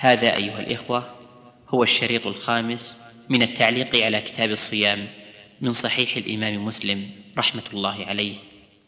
هذا أيها الإخوة هو الشريط الخامس من التعليق على كتاب الصيام من صحيح الإمام مسلم رحمة الله عليه.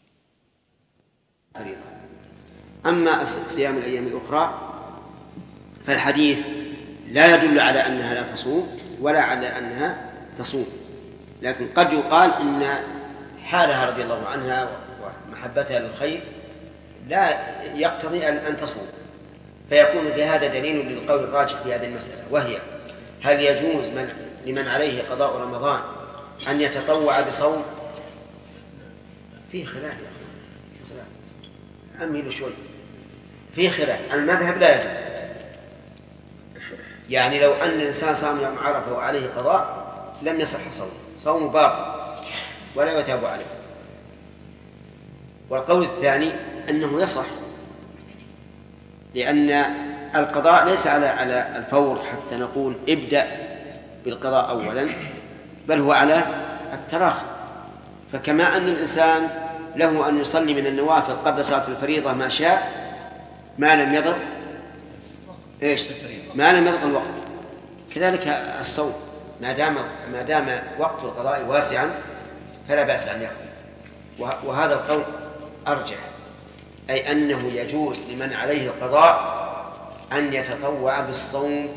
أما صيام الأيام الأخرى فالحديث لا يدل على أنها لا تصوم ولا على أنها تصوم، لكن قد يقال إن حالها رضي الله عنها ومحبتها للخير لا يقتضي أن تصوم، فيكون في هذا دليل للقول الراجح في هذه المسألة، وهي هل يجوز لمن عليه قضاء رمضان أن يتطوع بصوم؟ فيه خلاف أمهل شوي، فيه خلاف. المذهب لا يجوز، يعني لو أن الإنسان صام يوم عرفة وعليه قضاء لم يصح صوم باطل ولا يتاب عليه. والقول الثاني أنه يصح، لأن القضاء ليس على الفور حتى نقول ابدأ بالقضاء أولا، بل هو على التراخي. فكما أن الإنسان له أن يصلي من النوافل قبل صلاة الفريضة ما شاء ما لم يضر ما لم يضر الوقت، كذلك الصوم ما دام وقت القضاء واسعا فلا بأس أن يقضي. وهذا القول أرجح، أي أنه يجوز لمن عليه القضاء أن يتطوع بالصوم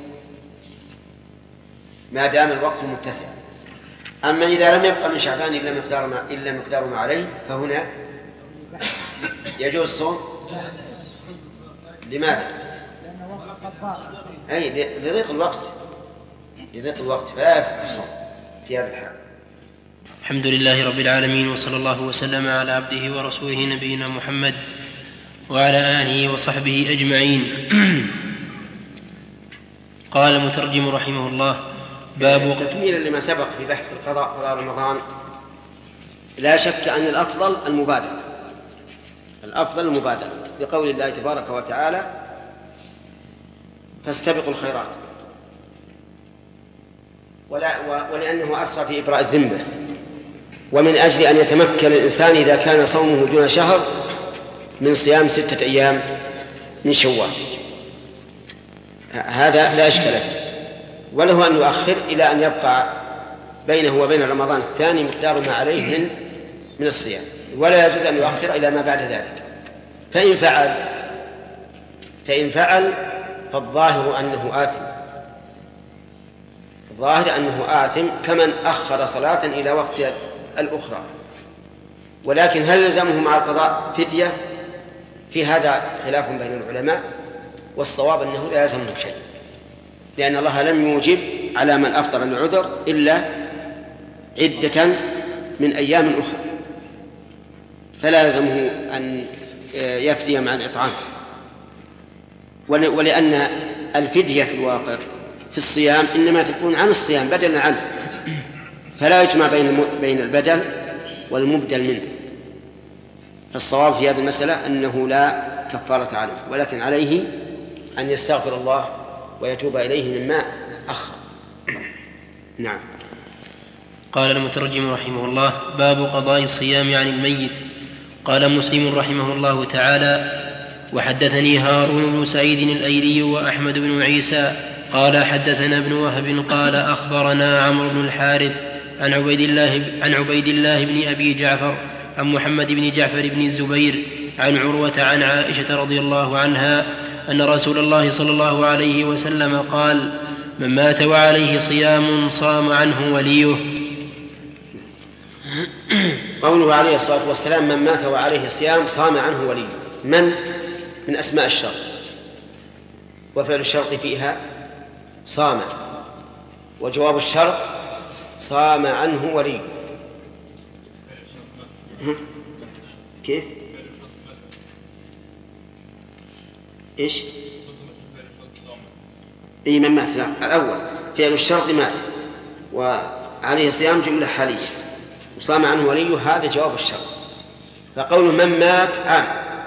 ما دام الوقت متسع. أما إذا لم يبقى من شعبان إلا مقدار ما عليه فهنا يجوز الصوم. لماذا؟ أي لضيق الوقت فلا يصح الصوم في هذا الحال. الحمد لله رب العالمين، وصلى الله وسلم على عبده ورسوله نبينا محمد وعلى آله وصحبه أجمعين. قال المترجم رحمه الله: باب تكميلا لما سبق في بحث قضاء رمضان، لا شك أن الأفضل المبادرة لقول الله تبارك وتعالى: فاستبقوا الخيرات، ولأنه أسرى في إبراء الذمة، ومن أجل أن يتمكن الإنسان إذا كان صومه دون شهر من صيام 6 أيام من شوال، هذا لا إشكال فيه، وله أن يؤخر إلى أن يبقى بينه وبين رمضان الثاني مقدار ما عليه من الصيام، ولا يجوز أن يؤخر إلى ما بعد ذلك. فإن فعل فالظاهر أنه آثم كمن أخر صلاة إلى وقت الأخرى. ولكن هل يلزمه مع القضاء فدية؟ في هذا خلاف بين العلماء، والصواب أنه لا يلزمه شيء، لأن الله لم يوجب على من أفطر العذر إلا عدة من أيام أخرى، فلا يلزمه أن يفدي مع الإطعام. ولأن الفدية في الواقع في الصيام إنما تكون عن الصيام بدلا عنه، فلا يجمع بين البدل والمبدل منه. فالصواب في هذه المسألة أنه لا كفارة عليه، ولكن عليه أن يستغفر الله ويتوب إليه مما أخر. نعم. قال المترجم رحمه الله: باب قضاء الصيام عن الميت. قال مسلم رحمه الله تعالى: وحدثني هارون بن سعيد الأيلي وأحمد بن عيسى قال حدثنا ابن وهب قال أخبرنا عمرو بن الحارث عن عبيد الله بن أبي جعفر عن محمد بن جعفر بن الزبير عن عروة عن عائشة رضي الله عنها أن رسول الله صلى الله عليه وسلم قال: من مات وعليه صيام صام عنه وليه. قوله عليه الصلاة والسلام: من مات وعليه صيام صام عنه وليه، من أسماء الشرط، وفعل الشرط فيها صام، وجواب الشرط صام عنه وليه. كيف؟ إيش؟ من مات، لا، الأول فعل الشرط مات وعليه صيام جملة حالية، وصام عنه وليه هذا جواب الشرط. فقول من مات عام،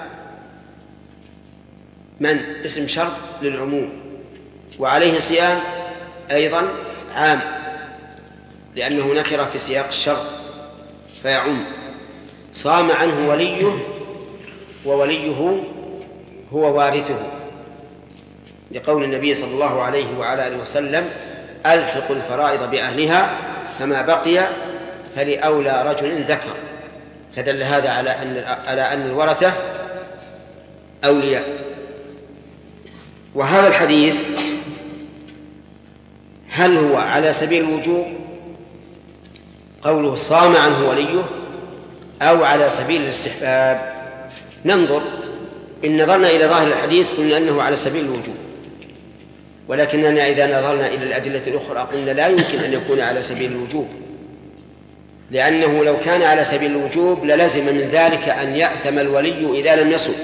من اسم شرط للعموم، وعليه صيام أيضا عام لأنه نكر في سياق الشرط فيعم. صام عنه وليه، ووليه هو وارثه، لقول النبي صلى الله عليه وعلى آله وسلم: ألحق الفرائض بأهلها فما بقي فلأولى رجل ذكر. فدل هذا على أن الورثة أولياء. وهذا الحديث هل هو على سبيل الوجوب قوله صام عنه وليه أو على سبيل الاستحباب؟ ننظر. إن نظرنا إلى ظاهر الحديث قلنا أنه على سبيل الوجوب، ولكننا إذا نظرنا إلى الأدلة الأخرى قلنا لا يمكن أن يكون على سبيل الوجوب، لأنه لو كان على سبيل الوجوب للزم من ذلك أن يأثم الولي إذا لم يصم.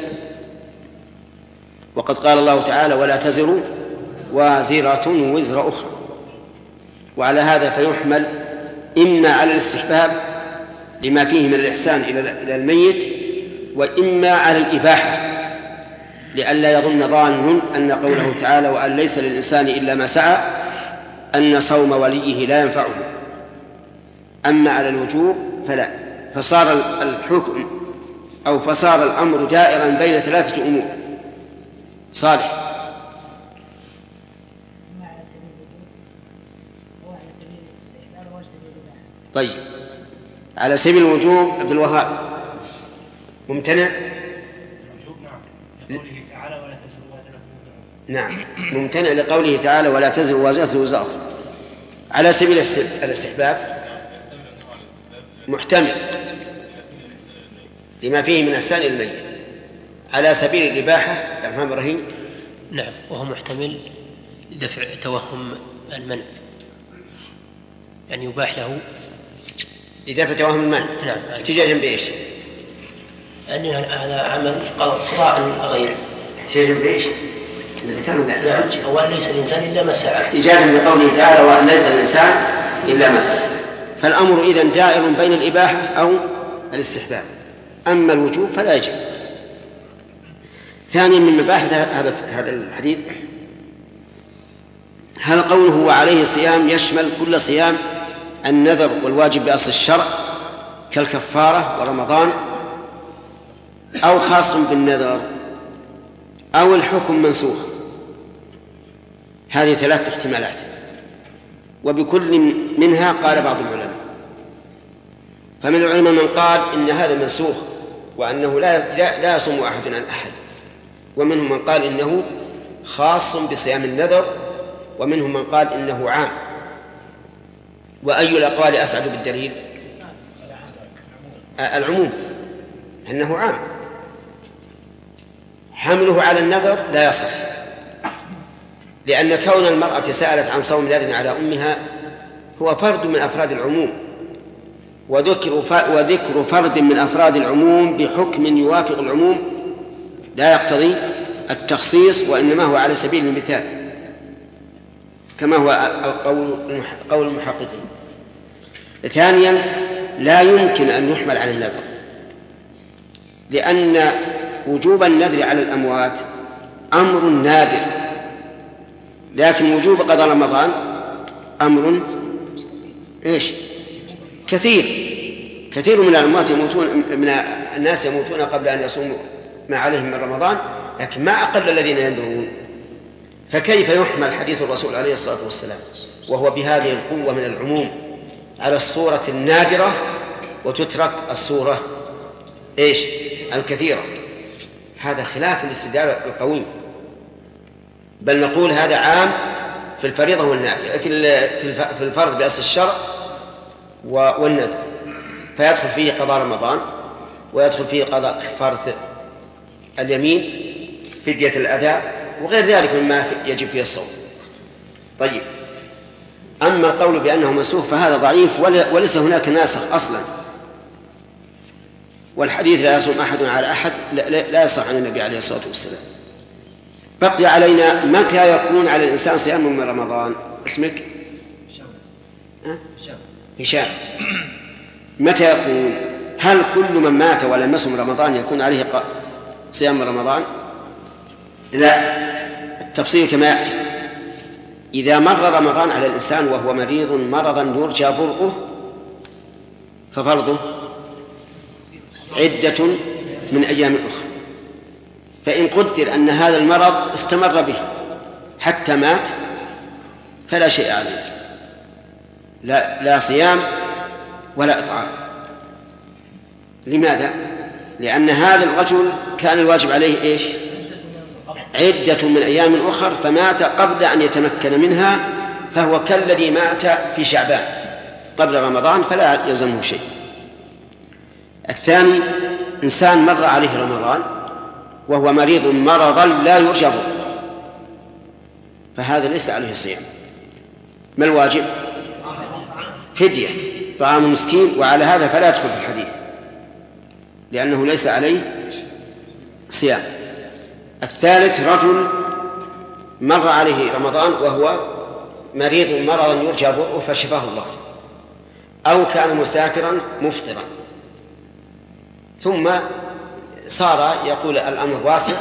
وقد قال الله تعالى: ولا تزر وازرة وزر أخرى. وعلى هذا فيحمل إما على الاستحباب لما فيه من الإحسان إلى الميت، وإما على الإباحة لئلا يظن ظان أن قوله تعالى: وأن ليس للإنسان إلا ما سعى أن صوم وليه لا ينفعه. أما على الوجوب فلا. فصار الحكم أو فصار الأمر دائرا بين ثلاثة أمور. صالح. طيب، على سبيل الوجوب عبد الوهاب ممتنع؟ نعم، ممتنع لقوله تعالى: ولا تزر وازرة وزر أخرى. على سبيل الاستحباب محتمل لما فيه من إحسان الميت. على سبيل الإباحة تفهم إبراهيم؟ نعم، وهو محتمل لدفع توهم المنع، يعني يباح له لدفع توهم المنع. نعم. احتجاجا بإيش؟ يعني هذا عمل قضاء غير. احتجاجا بإيش؟ نعم، وأن ليس الإنسان إلا ما سعى. احتجاجا بقوله تعالى: وأن ليس الإنسان إلا ما سعى. فالأمر إذن دائر بين الإباحة أو الاستحباب. أما الوجوب فلا يجب. ثانيا من مباحث هذا الحديث: هل قوله وعليه صيام يشمل كل صيام النذر والواجب بأصل الشرع كالكفارة ورمضان، أو خاص بالنذر، أو الحكم منسوخ؟ هذه ثلاث احتمالات، وبكل منها قال بعض العلماء. فمن العلماء من قال إن هذا منسوخ وأنه لا يصوم أحد عن أحد، ومنهم من قال إنه خاص بصيام النذر، ومنهم من قال إنه عام. وأي الأقوال أسعد بالدليل؟ العموم، أنه عام. حمله على النذر لا يصح، لأن كون المرأة سألت عن صوم نذر على أمها هو فرد من أفراد العموم، وذكر فرد من أفراد العموم بحكم يوافق العموم لا يقتضي التخصيص، وإنما هو على سبيل المثال كما هو قول المحققين. ثانيا، لا يمكن أن يحمل على النذر، لأن وجوب النذر على الأموات أمر نادر، لكن وجوب قضاء رمضان أمر كثير من الأموات يموتون، من الناس يموتون قبل أن يصوموا ما عليهم من رمضان، لكن ما أقل الذين ينذرون. فكيف يحمل حديث الرسول عليه الصلاة والسلام وهو بهذه القوة من العموم على الصورة النادرة وتترك الصورة الكثيرة؟ هذا خلاف الاستدلال القوي. بل نقول هذا عام في الفريضة والنافلة، في الفرض بأصل الشرع والنذر، فيدخل فيه قضاء رمضان، ويدخل فيه قضاء كفارة اليمين، فدية الأذى، وغير ذلك مما يجب فيه الصوم. طيب، أما القول بأنه منسوخ فهذا ضعيف، وليس هناك ناسخ أصلا، والحديث لا يصوم أحد على أحد لا يصح عن النبي عليه الصلاة والسلام. بقي علينا متى يكون على الإنسان صيام من رمضان. اسمك هشام. متى يكون؟ هل كل من مات ولم يصم رمضان يكون عليه صيام من رمضان؟ لا، التفصيل كما يأتي: إذا مر رمضان على الإنسان وهو مريض مرضا يرجى برؤه ففرضه عدة من أيام أخرى. فإن قدر أن هذا المرض استمر به حتى مات فلا شيء عليه، لا صيام ولا إطعام. لماذا؟ لأن هذا الرجل كان الواجب عليه إيش؟ عدة من أيام أخر، فمات قبل أن يتمكن منها، فهو كالذي مات في شعبان قبل رمضان فلا يلزمه شيء. الثاني إنسان مر عليه رمضان وهو مريض مرضا لا يرجى برؤه، فهذا ليس عليه صيام. ما الواجب؟ فدية، طعام مسكين، وعلى هذا فلا يدخل في الحديث لأنه ليس عليه صيام. الثالث رجل مر عليه رمضان وهو مريض مرضا يرجى برؤه فشفاه الله، أو كان مسافرا مفطرا ثم صار يقول الأمر واسع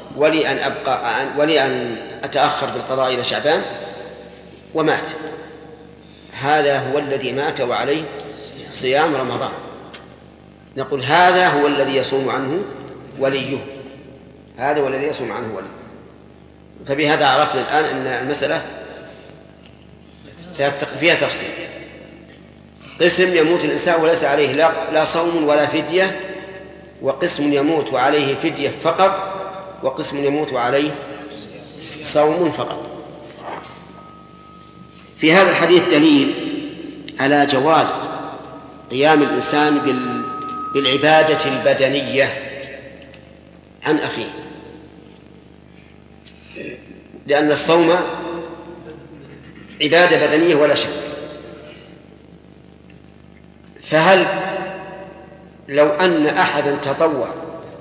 ولي أن أتأخر بالقضاء إلى شعبان ومات، هذا هو الذي مات وعليه صيام رمضان. نقول هذا هو الذي يصوم عنه وليه، هذا هو الذي يصوم عنه وليه. فبهذا عرفنا الآن أن المسألة فيها تفصيل. قسم يموت الإنسان وليس عليه لا صوم ولا فدية، وقسم يموت وعليه فدية فقط، وقسم يموت وعليه صوم فقط. في هذا الحديث دليل على جواز قيام الإنسان بالعبادة البدنية عن أخيه، لأن الصوم عبادة بدنية ولا شك. فهل لو أن أحدا تطوع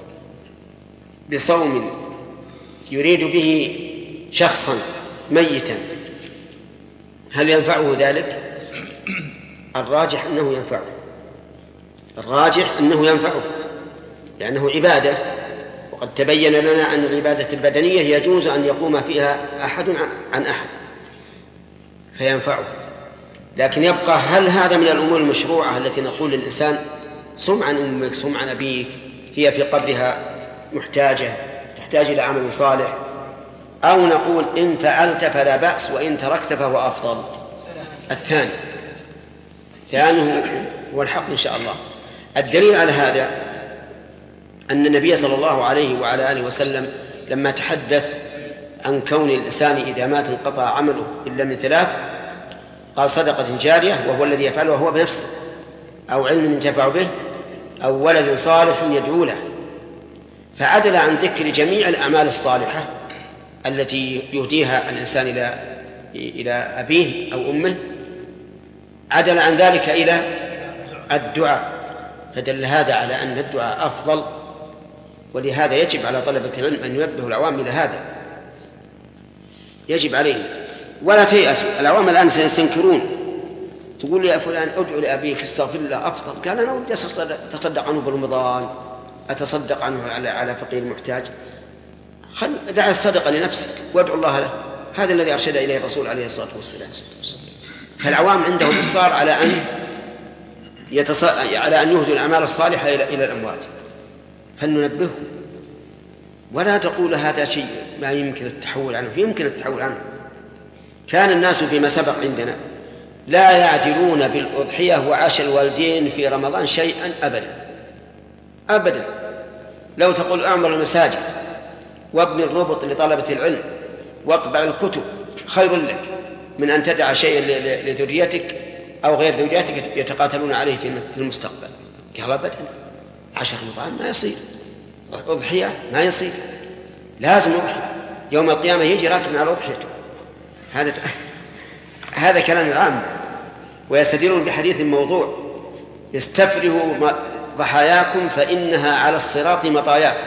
بصوم يريد به شخصا ميتا هل ينفعه ذلك؟ الراجح أنه ينفعه لأنه عبادة، وقد تبين لنا أن العبادة البدنية يجوز أن يقوم فيها أحد عن أحد فينفعه. لكن يبقى هل هذا من الأمور المشروعة التي نقول للإنسان صم عن أمك صم عن أبيك، هي في قبرها محتاجة تحتاج إلى عمل صالح، أو نقول إن فعلت فلا بأس وإن تركت فهو أفضل؟ الثاني هو الحق إن شاء الله. الدليل على هذا أن النبي صلى الله عليه وعلى آله وسلم لما تحدث عن كون الإنسان إذا مات انقطع عمله إلا من ثلاث قال صدقة جارية وهو الذي يفعله هو بنفسه، أو علم ينتفع به، أو ولد صالح يدعو له، فعدل عن ذكر جميع الأعمال الصالحة التي يهديها الإنسان إلى أبيه أو أمه، عدل عن ذلك إلى الدعاء، فدل هذا على أن الدعاء أفضل. ولهذا يجب على طلبة العلم أن ينبهوا العوام إلى هذا، يجب عليهم ولا تيأسوا. العوام الآن سيستنكرون، تقول لي يا فلان ادعو لأبيك استغفر الله أفضل، قال أنا ودي أتصدق عنه برمضان، أتصدق عنه على فقير محتاج، دع الصدقة لنفسك وادعو الله له. هذا الذي أرشد إليه الرسول عليه الصلاة والسلام. فالعوام عندهم إصرار على أن يهدوا الأعمال الصالحة إلى الأموات، فلننبههم ولا تقول هذا شيء ما يمكن التحول عنه. يمكن التحول عنه. كان الناس فيما سبق عندنا لا يعدلون بالأضحية وعاش الوالدين في رمضان شيئا أبدا. لو تقول أعمر المساجد وابن الربط لطلبة العلم واطبع الكتب خير لك من أن تدع شيئا لذريتك أو غير ذريتك يتقاتلون عليه في المستقبل. قال أبدا، 10 رمضان ما يصير، أضحية ما يصير، لازم نضحي يوم القيامة يجي راكب على أضحيته. هذا كلام العام. ويستدلون بحديث موضوع استفرغوا ضحاياكم فإنها على الصراط مطاياكم،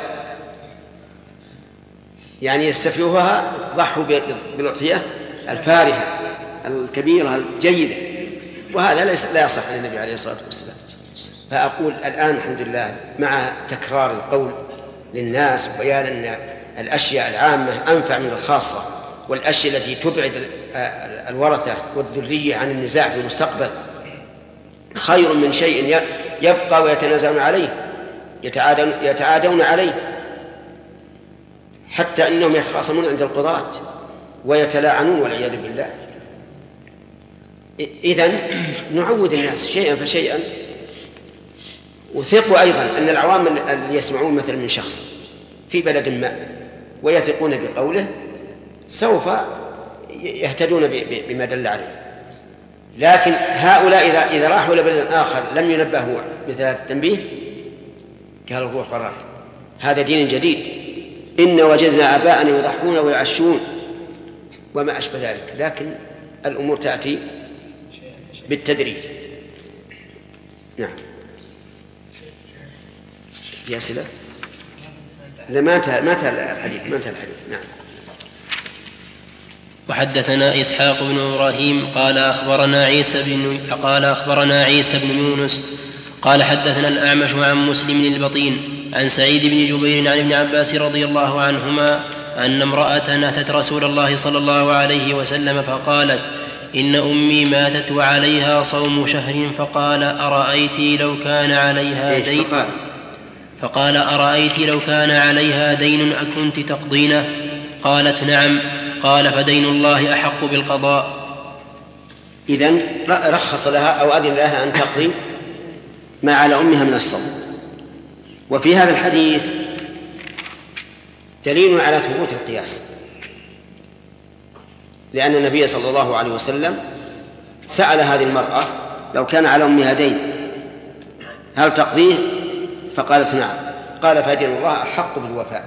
يعني يستفرغوها، ضحوا بالأضحية الفارهة الكبيرة الجيدة، وهذا لا يصح عن النبي عليه الصلاة والسلام. فأقول الآن الحمد لله مع تكرار القول للناس وبيان أن الأشياء العامة أنفع من الخاصة، والأشياء التي تبعد الورثة والذرية عن النزاع في المستقبل خير من شيء يبقى ويتنازعون عليه يتعادون عليه، حتى أنهم يتخاصمون عند القضاة ويتلاعنون والعياذ بالله. إذن نعود الناس شيئا فشيئا. وثقوا أيضا أن العوام اللي يسمعون مثلا من شخص في بلد ما ويثقون بقوله سوف يهتدون بما دل عليه. لكن هؤلاء إذا راحوا إلى بلد آخر لم ينبهوا مثل هذا التنبيه قالوا روح وراك، هذا دين جديد، إن وجدنا آباءنا يضحون ويعشون وما أشبه ذلك. لكن الأمور تأتي بالتدريج. نعم. في أسئلة؟ إذا ما انتهى الحديث. نعم. وحدثنا إسحاق بن إبراهيم قال أخبرنا عيسى بن يونس قال حدثنا الأعمش عن مسلم البطين عن سعيد بن جبير عن ابن عباس رضي الله عنهما أن امرأة أتت رسول الله صلى الله عليه وسلم فقالت إن أمي ماتت وعليها صوم شهر فقال أرأيت لو كان عليها دين أكنت تقضينه؟ قالت نعم. قال فدين الله أحق بالقضاء. إذن رخص لها أو أذن لها أن تقضي ما على أمها من الصوم. وفي هذا الحديث دليل على ثبوت القياس، لأن النبي صلى الله عليه وسلم سأل هذه المرأة لو كان على أمها دين هل تقضيه؟ فقالت نعم. قال فدين الله أحق بالوفاء.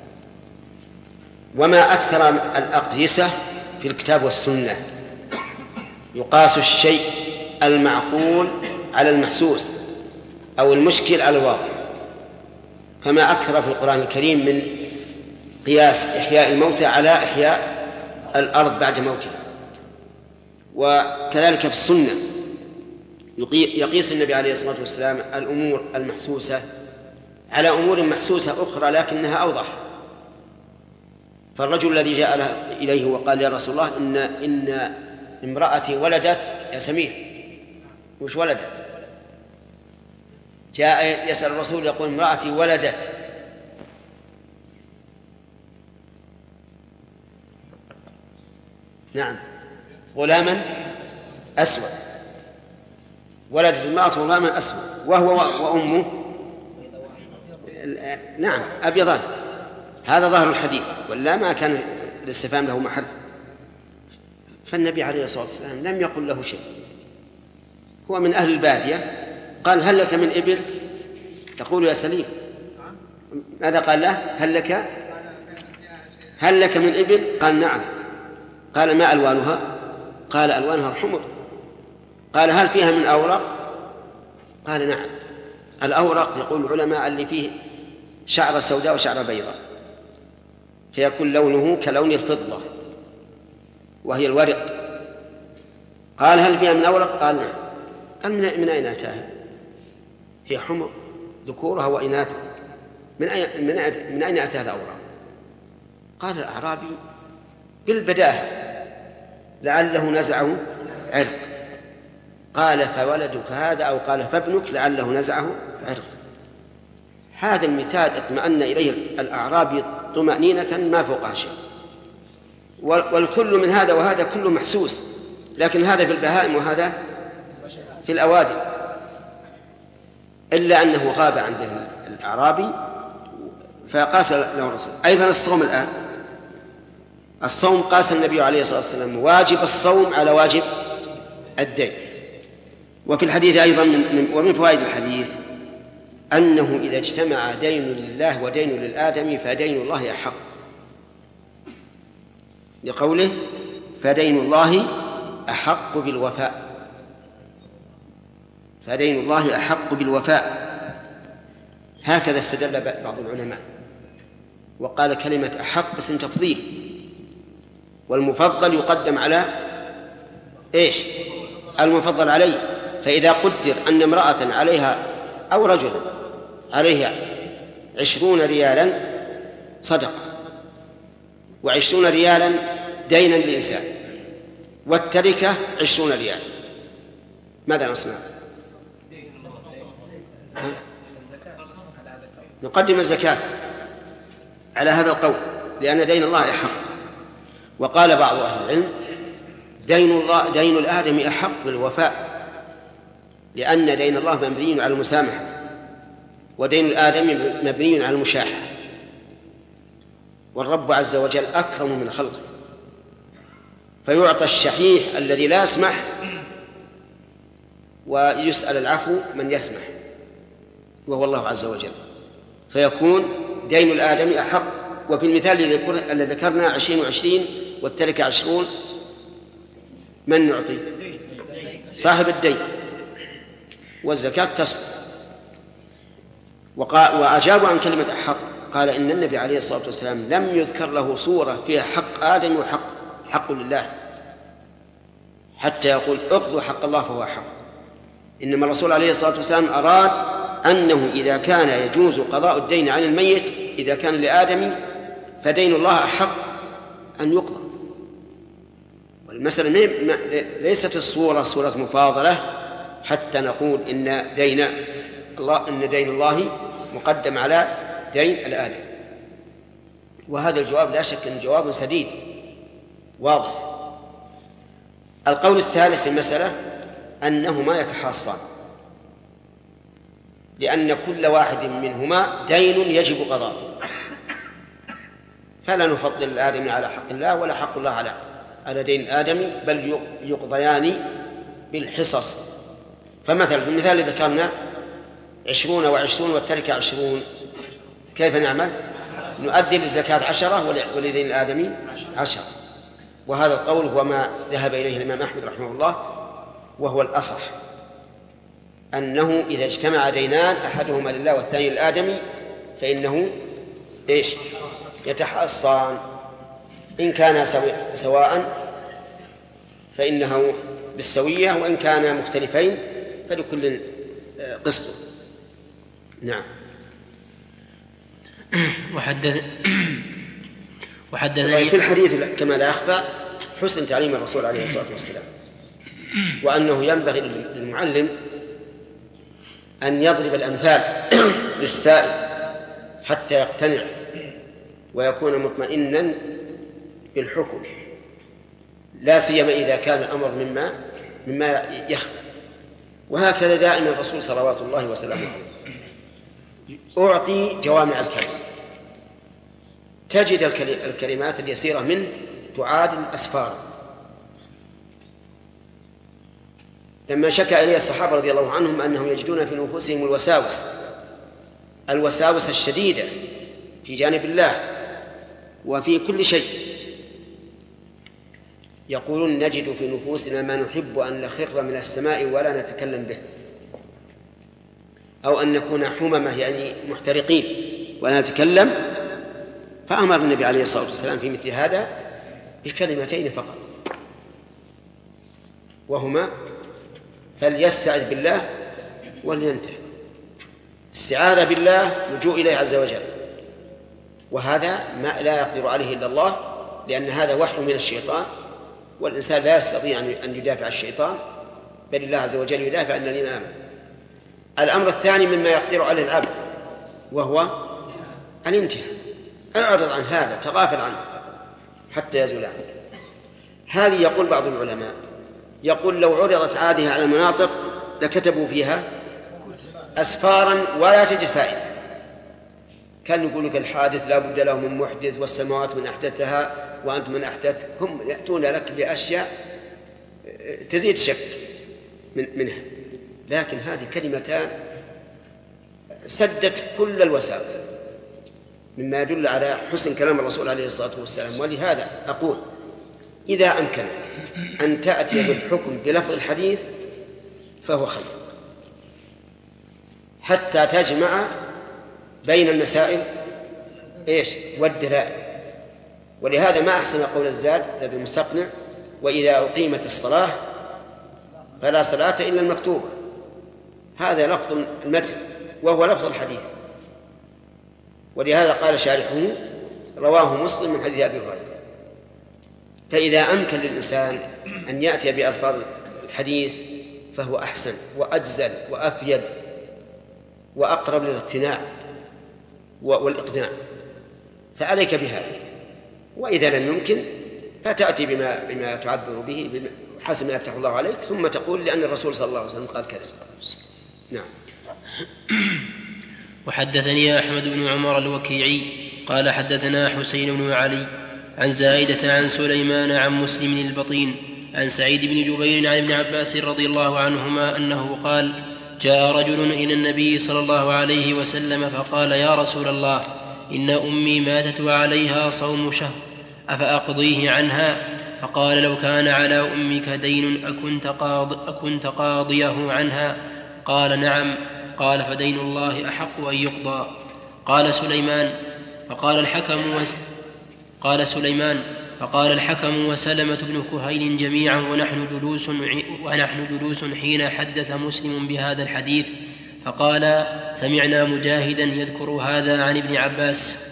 وما أكثر الأقيسة في الكتاب والسنة، يقاس الشيء المعقول على المحسوس أو المشكل على الواقع. فما أكثر في القرآن الكريم من قياس إحياء الموتى على إحياء الأرض بعد موتها. وكذلك في السنة يقيس النبي عليه الصلاة والسلام الأمور المحسوسة على أمور محسوسة أخرى لكنها أوضح. فالرجل الذي جاء إليه وقال يا رسول الله إن امرأتي ولدت يا سمير، وش ولدت؟ جاء يسأل الرسول يقول امرأتي ولدت. نعم، غلاما أسود. ولدت المرأة غلاما أسود وهو وأمه نعم أبيضان. هذا ظاهر الحديث، ولا ما كان الاستفهام له محل. فالنبي عليه الصلاة والسلام لم يقل له شيء. هو من أهل البادية، قال هل لك من إبل؟ تقول يا سليم. ماذا قال له؟ هل لك من إبل؟ قال نعم. قال ما ألوانها؟ قال ألوانها الحمر. قال هل فيها من أورق؟ قال نعم. الأورق يقول العلماء اللي فيه شعر سوداء وشعر بيضاء، فيكون لونه كلون الفضة وهي الورق. قال هل فيها من أورق؟ قال نعم. قال من أين أتاها؟ هي حمر ذكورها وإناثها، من أين أتاها الأورق؟ قال الأعرابي بالبداهة لعله نزعه عرق. قال فولدك هذا، أو قال فابنك لعله نزعه عرق. هذا المثال اطمأن إليه الأعرابي طمأنينة ما فوقها شيء. والكل من هذا وهذا كله محسوس، لكن هذا في البهائم وهذا في الأوادم. إلا أنه غاب عند الأعرابي فقاس له الرسول. أيضا الصوم الآن، الصوم قاس النبي عليه الصلاة والسلام واجب الصوم على واجب الدين. وفي الحديث أيضا ومن فوائد الحديث أنه إذا اجتمع دين لله ودين للآدم فدين الله أحق، لقوله فدين الله أحق بالوفاء. فدين الله أحق بالوفاء. هكذا استدل بعض العلماء وقال كلمة أحق اسم تفضيل، والمفضل يقدم على إيش؟ المفضل عليه. فإذا قدر أن امرأة عليها أو رجل عليها 20 ريالا صدقة، و20 ريالا دينا للإنسان، والتركة 20 ريال، ماذا نصنع؟ نقدم الزكاة على هذا القول، لأن دين الله يحق. وقال بعض أهل العلم دين الآدم أحق بالوفاء، لأن دين الله مبني على المسامحة، ودين الآدم مبني على المشاحة، والرب عز وجل أكرم من خلقه، فيعطى الشحيح الذي لا يسمح، ويسأل العفو من يسمح وهو الله عز وجل، فيكون دين الآدم أحق. وفي المثال الذي ذكرنا 20 و20 والتركة 20، من نعطي؟ صاحب الدين، والزكاة تسقط. وأجابوا عن كلمة أحق، قال إن النبي عليه الصلاة والسلام لم يذكر له صورة فيها حق آدم وحق لله حتى يقول اقضوا حق الله فهو حق، إنما الرسول عليه الصلاة والسلام أراد أنه إذا كان يجوز قضاء الدين عن الميت إذا كان لآدم فدين الله أحق أن يقضى. والمسألة ليست الصورة صورة مفاضلة حتى نقول إن دين الله مقدم على دين الآدم. وهذا الجواب لا شك أن جواب سديد واضح. القول الثالث في المسألة أنهما يتحاصان، لأن كل واحد منهما دين يجب قضاءه، فلا نفضل الآدم على حق الله ولا حق الله على دين الآدم، بل يقضيان بالحصص. فمثلا في المثال الذي ذكرنا 20 و20 والتركة 20، كيف نعمل؟ نؤدي للزكاة 10 ولدين الآدمي 10. وهذا القول هو ما ذهب إليه الإمام أحمد رحمه الله، وهو الأصح، أنه إذا اجتمع دينان أحدهما لله والثاني للآدمي فإنه يتحاصان، إن كان سواء فإنه بالسوية، وإن كان مختلفين فلكل قسط. نعم. وحدثني في الحديث كما لا يخفى حسن تعليم الرسول عليه الصلاة والسلام، وأنه ينبغي للمعلم أن يضرب الأمثال للسائل حتى يقتنع ويكون مطمئنا بالحكم، لا سيما إذا كان الأمر مما يخفى. وهكذا دائما الرسول صلوات الله وسلامه عليه أعطي جوامع الكلم، تجد الكلمات اليسيرة منه تعادل أسفار. لما شكى إليه الصحابة رضي الله عنهم أنهم يجدون في نفوسهم الوساوس الشديدة في جانب الله وفي كل شيء، يقولون نجد في نفوسنا ما نحب أن نخر من السماء ولا نتكلم به، أو أن نكون حممة يعني محترقين ولا نتكلم. فأمر النبي عليه الصلاة والسلام في مثل هذا بكلمتين فقط، وهما فليستعذ بالله ولينتهي. استعاذ بالله لجوء إليه عز وجل، وهذا ما لا يقدر عليه إلا الله، لأن هذا وحي من الشيطان، والإنسان لا يستطيع أن يدافع عن الشيطان، بل الله عز وجل يدافع عن الذين آمنوا. الأمر الثاني مما يقدر عليه العبد وهو الانتهاء، اعرض عن هذا، تغافل عنه حتى يزول عنك. هذه يقول بعض العلماء، يقول لو عرضت هذه على المناطق لكتبوا فيها أسفارا ولا تجد فائدة. كان يقول لك الحادث لا بد له من محدث، والسماوات من أحدثها وأنت من أحدث. هم يأتون لك بأشياء تزيد شك منها، لكن هذه كلمتان سدت كل الوساوس، مما يدل على حسن كلام الرسول عليه الصلاة والسلام. ولهذا أقول إذا أمكنك أن تأتي بالحكم بلفظ الحديث فهو خير، حتى تجمع بين المسائل والدلائل. ولهذا ما أحسن قول الزاد المستقنع: وإذا أقيمت الصلاة فلا صلاة إلا المكتوبة. هذا لفظ المتن وهو لفظ الحديث، ولهذا قال شارحه: رواه مسلم من حديث أبي هريرة. فإذا أمكن للإنسان أن يأتي بألفاظ الحديث فهو أحسن وأجزل وأفيد وأقرب للاقتناع والإقناع، فعليك بهذا. وإذا لم يمكن فتأتي بما تعبر به حسب ما يفتح الله عليك، ثم تقول لأن الرسول صلى الله عليه وسلم قال كذا. نعم. وحدثني أحمد بن عمر الوكيعي قال حدثنا حسين بن علي عن زائدة عن سليمان عن مسلم البطين عن سعيد بن جبير عن ابن عباس رضي الله عنهما أنه قال: جاء رجل إلى النبي صلى الله عليه وسلم فقال: يا رسول الله، إن أمي ماتت وعليها صوم شهر، أفأقضيه عنها؟ فقال: لو كان على أمك دين أكنت قاضيه عنها؟ قال: نعم. قال: فدين الله أحق أن يقضى. قال سليمان: فقال الحكم وسلمة بن كهيل جميعا ونحن جلوس حين حدث مسلم بهذا الحديث، فقال: سمعنا مجاهدا يذكر هذا عن ابن عباس.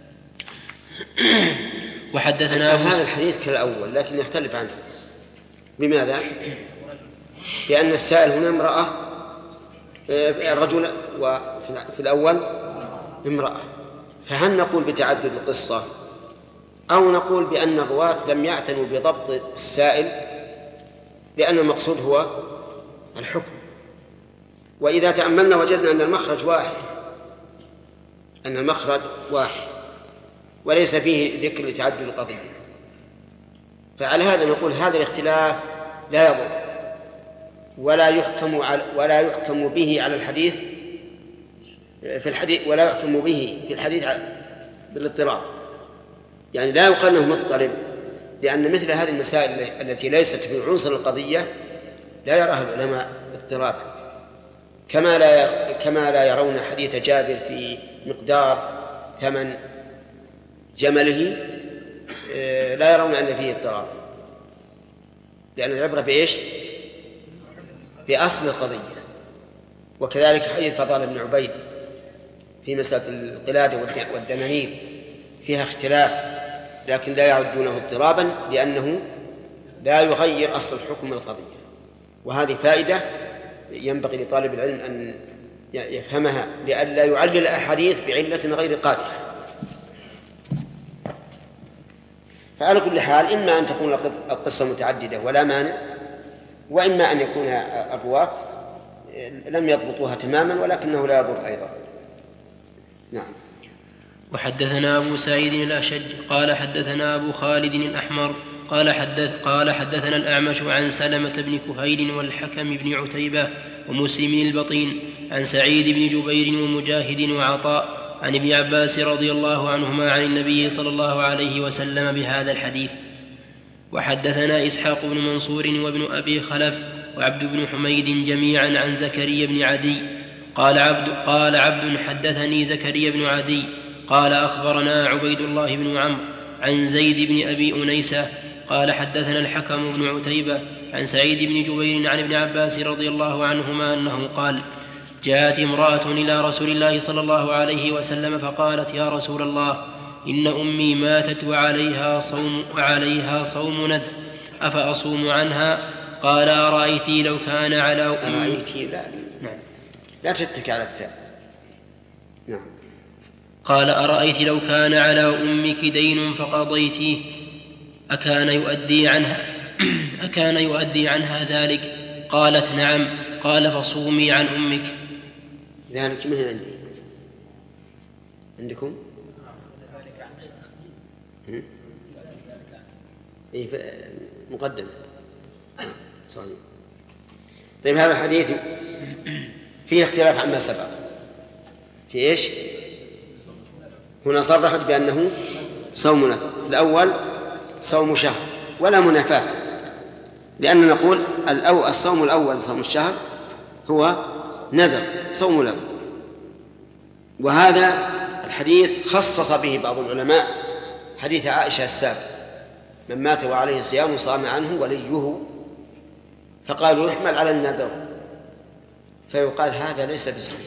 وحدثنا هذا الحديث كالأول لكن يختلف عنه. بماذا؟ لأن السائل هنا امرأة، الرجل، وفي الأول امرأة. فهل نقول بتعدد القصة أو نقول بأن الرواة لم يعتنوا بضبط السائل، لأن المقصود هو الحكم؟ وإذا تأملنا وجدنا أن المخرج واحد وليس فيه ذكر لتعدد القضية، فعلى هذا نقول هذا الاختلاف لا يضر ولا يحكم به على الحديث في الحديث، ولا يحكم به في الحديث بالاضطراب، يعني لا يقال انه مضطرب، لأن مثل هذه المسائل التي ليست في عنصر القضية لا يراها العلماء اضطرابا، كما لا يرون حديث جابر في مقدار ثمن جمله، لا يرون أن فيه اضطراب، لأن العبرة بإيش؟ بأصل القضية. وكذلك حديث فضال بن عبيد في مسألة القلادة والدنانير فيها اختلاف، لكن لا يعدونه اضطرابا لأنه لا يغير أصل الحكم من القضية. وهذه فائدة ينبغي لطالب العلم أن يفهمها لئلا يعلل الأحاديث بعلة غير قادحة. فعلى كل حال إما أن تكون القصة متعددة ولا مانع، وإما أن يكون الرواة لم يضبطوها تماما ولكنه لا يضر أيضا. نعم. وحدثنا أبو سعيد الأشج قال حدثنا أبو خالد الأحمر قال حدثنا الأعمش عن سلمة بن كهيل والحكم بن عتيبة ومسلم البطين عن سعيد بن جبير ومجاهد وعطاء عن ابن عباس رضي الله عنهما عن النبي صلى الله عليه وسلم بهذا الحديث. وحدثنا إسحاق بن منصور وابن أبي خلف وعبد بن حميد جميعا عن زكريا بن عدي قال عبد حدثني زكريا بن عدي قال أخبرنا عبيد الله بن عمرو عن زيد بن أبي أنيسة قال حدثنا الحكم بن عتيبة عن سعيد بن جبير عن ابن عباس رضي الله عنهما أنه قال: جاءت امرأة إلى رسول الله صلى الله عليه وسلم فقالت: يا رسول الله، إن أمي ماتت وعليها صوم نذر، أفأصوم عنها؟ قال: أرأيتي لو كان على أمي. لا تتك على التاء. نعم. قال: أرأيت لو كان على أمك دين فقضيتيه أكان يؤدي عنها ذلك؟ قالت: نعم. قال: فصومي عن أمك. ذلك ما هي عندي، عندكم؟ مقدم صحيح. طيب هذا الحديث فيه اختلاف عما سبق. في إيش؟ هنا صرحت بأنه صوم نذر، الأول صوم شهر ولا منافاة، لأن نقول الصوم الأول صوم الشهر هو نذر، صوم نذر. وهذا الحديث خصص به بعض العلماء حديث عائشة السابق: من مات وعليه صيام صام عنه وليه، فقالوا يحمل على النذر، فيقال هذا ليس بصحيح،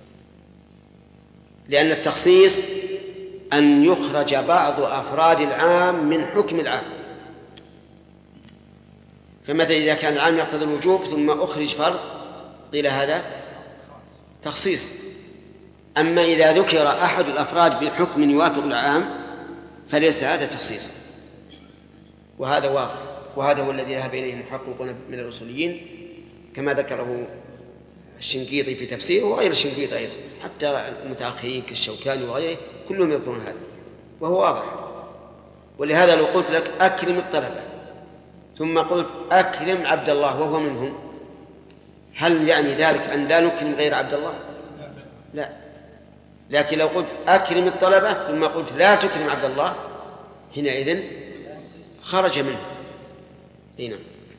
لأن التخصيص أن يخرج بعض أفراد العام من حكم العام. فمثلا إذا كان العام يقتضي الوجوب ثم أخرج فرض قيل هذا تخصيص. أما إذا ذكر أحد الأفراد بحكم يوافق العام فليس هذا تخصيصا. وهذا واقع، وهذا هو الذي ذهب إليه المحققون من الأصوليين كما ذكره الشنقيطي في تفسيره وغير الشنقيطي أيضا، حتى المتأخرين كالشوكاني وغيره كلهم يذكرون هذا وهو واضح. ولهذا لو قلت لك أكرم الطلبة ثم قلت أكرم عبد الله وهو منهم، هل يعني ذلك أن لا نكرم غير عبد الله؟ لا. لكن لو قلت أكرم الطلبة ثم قلت لا تكرم عبد الله، حينئذ خرج منه. هنا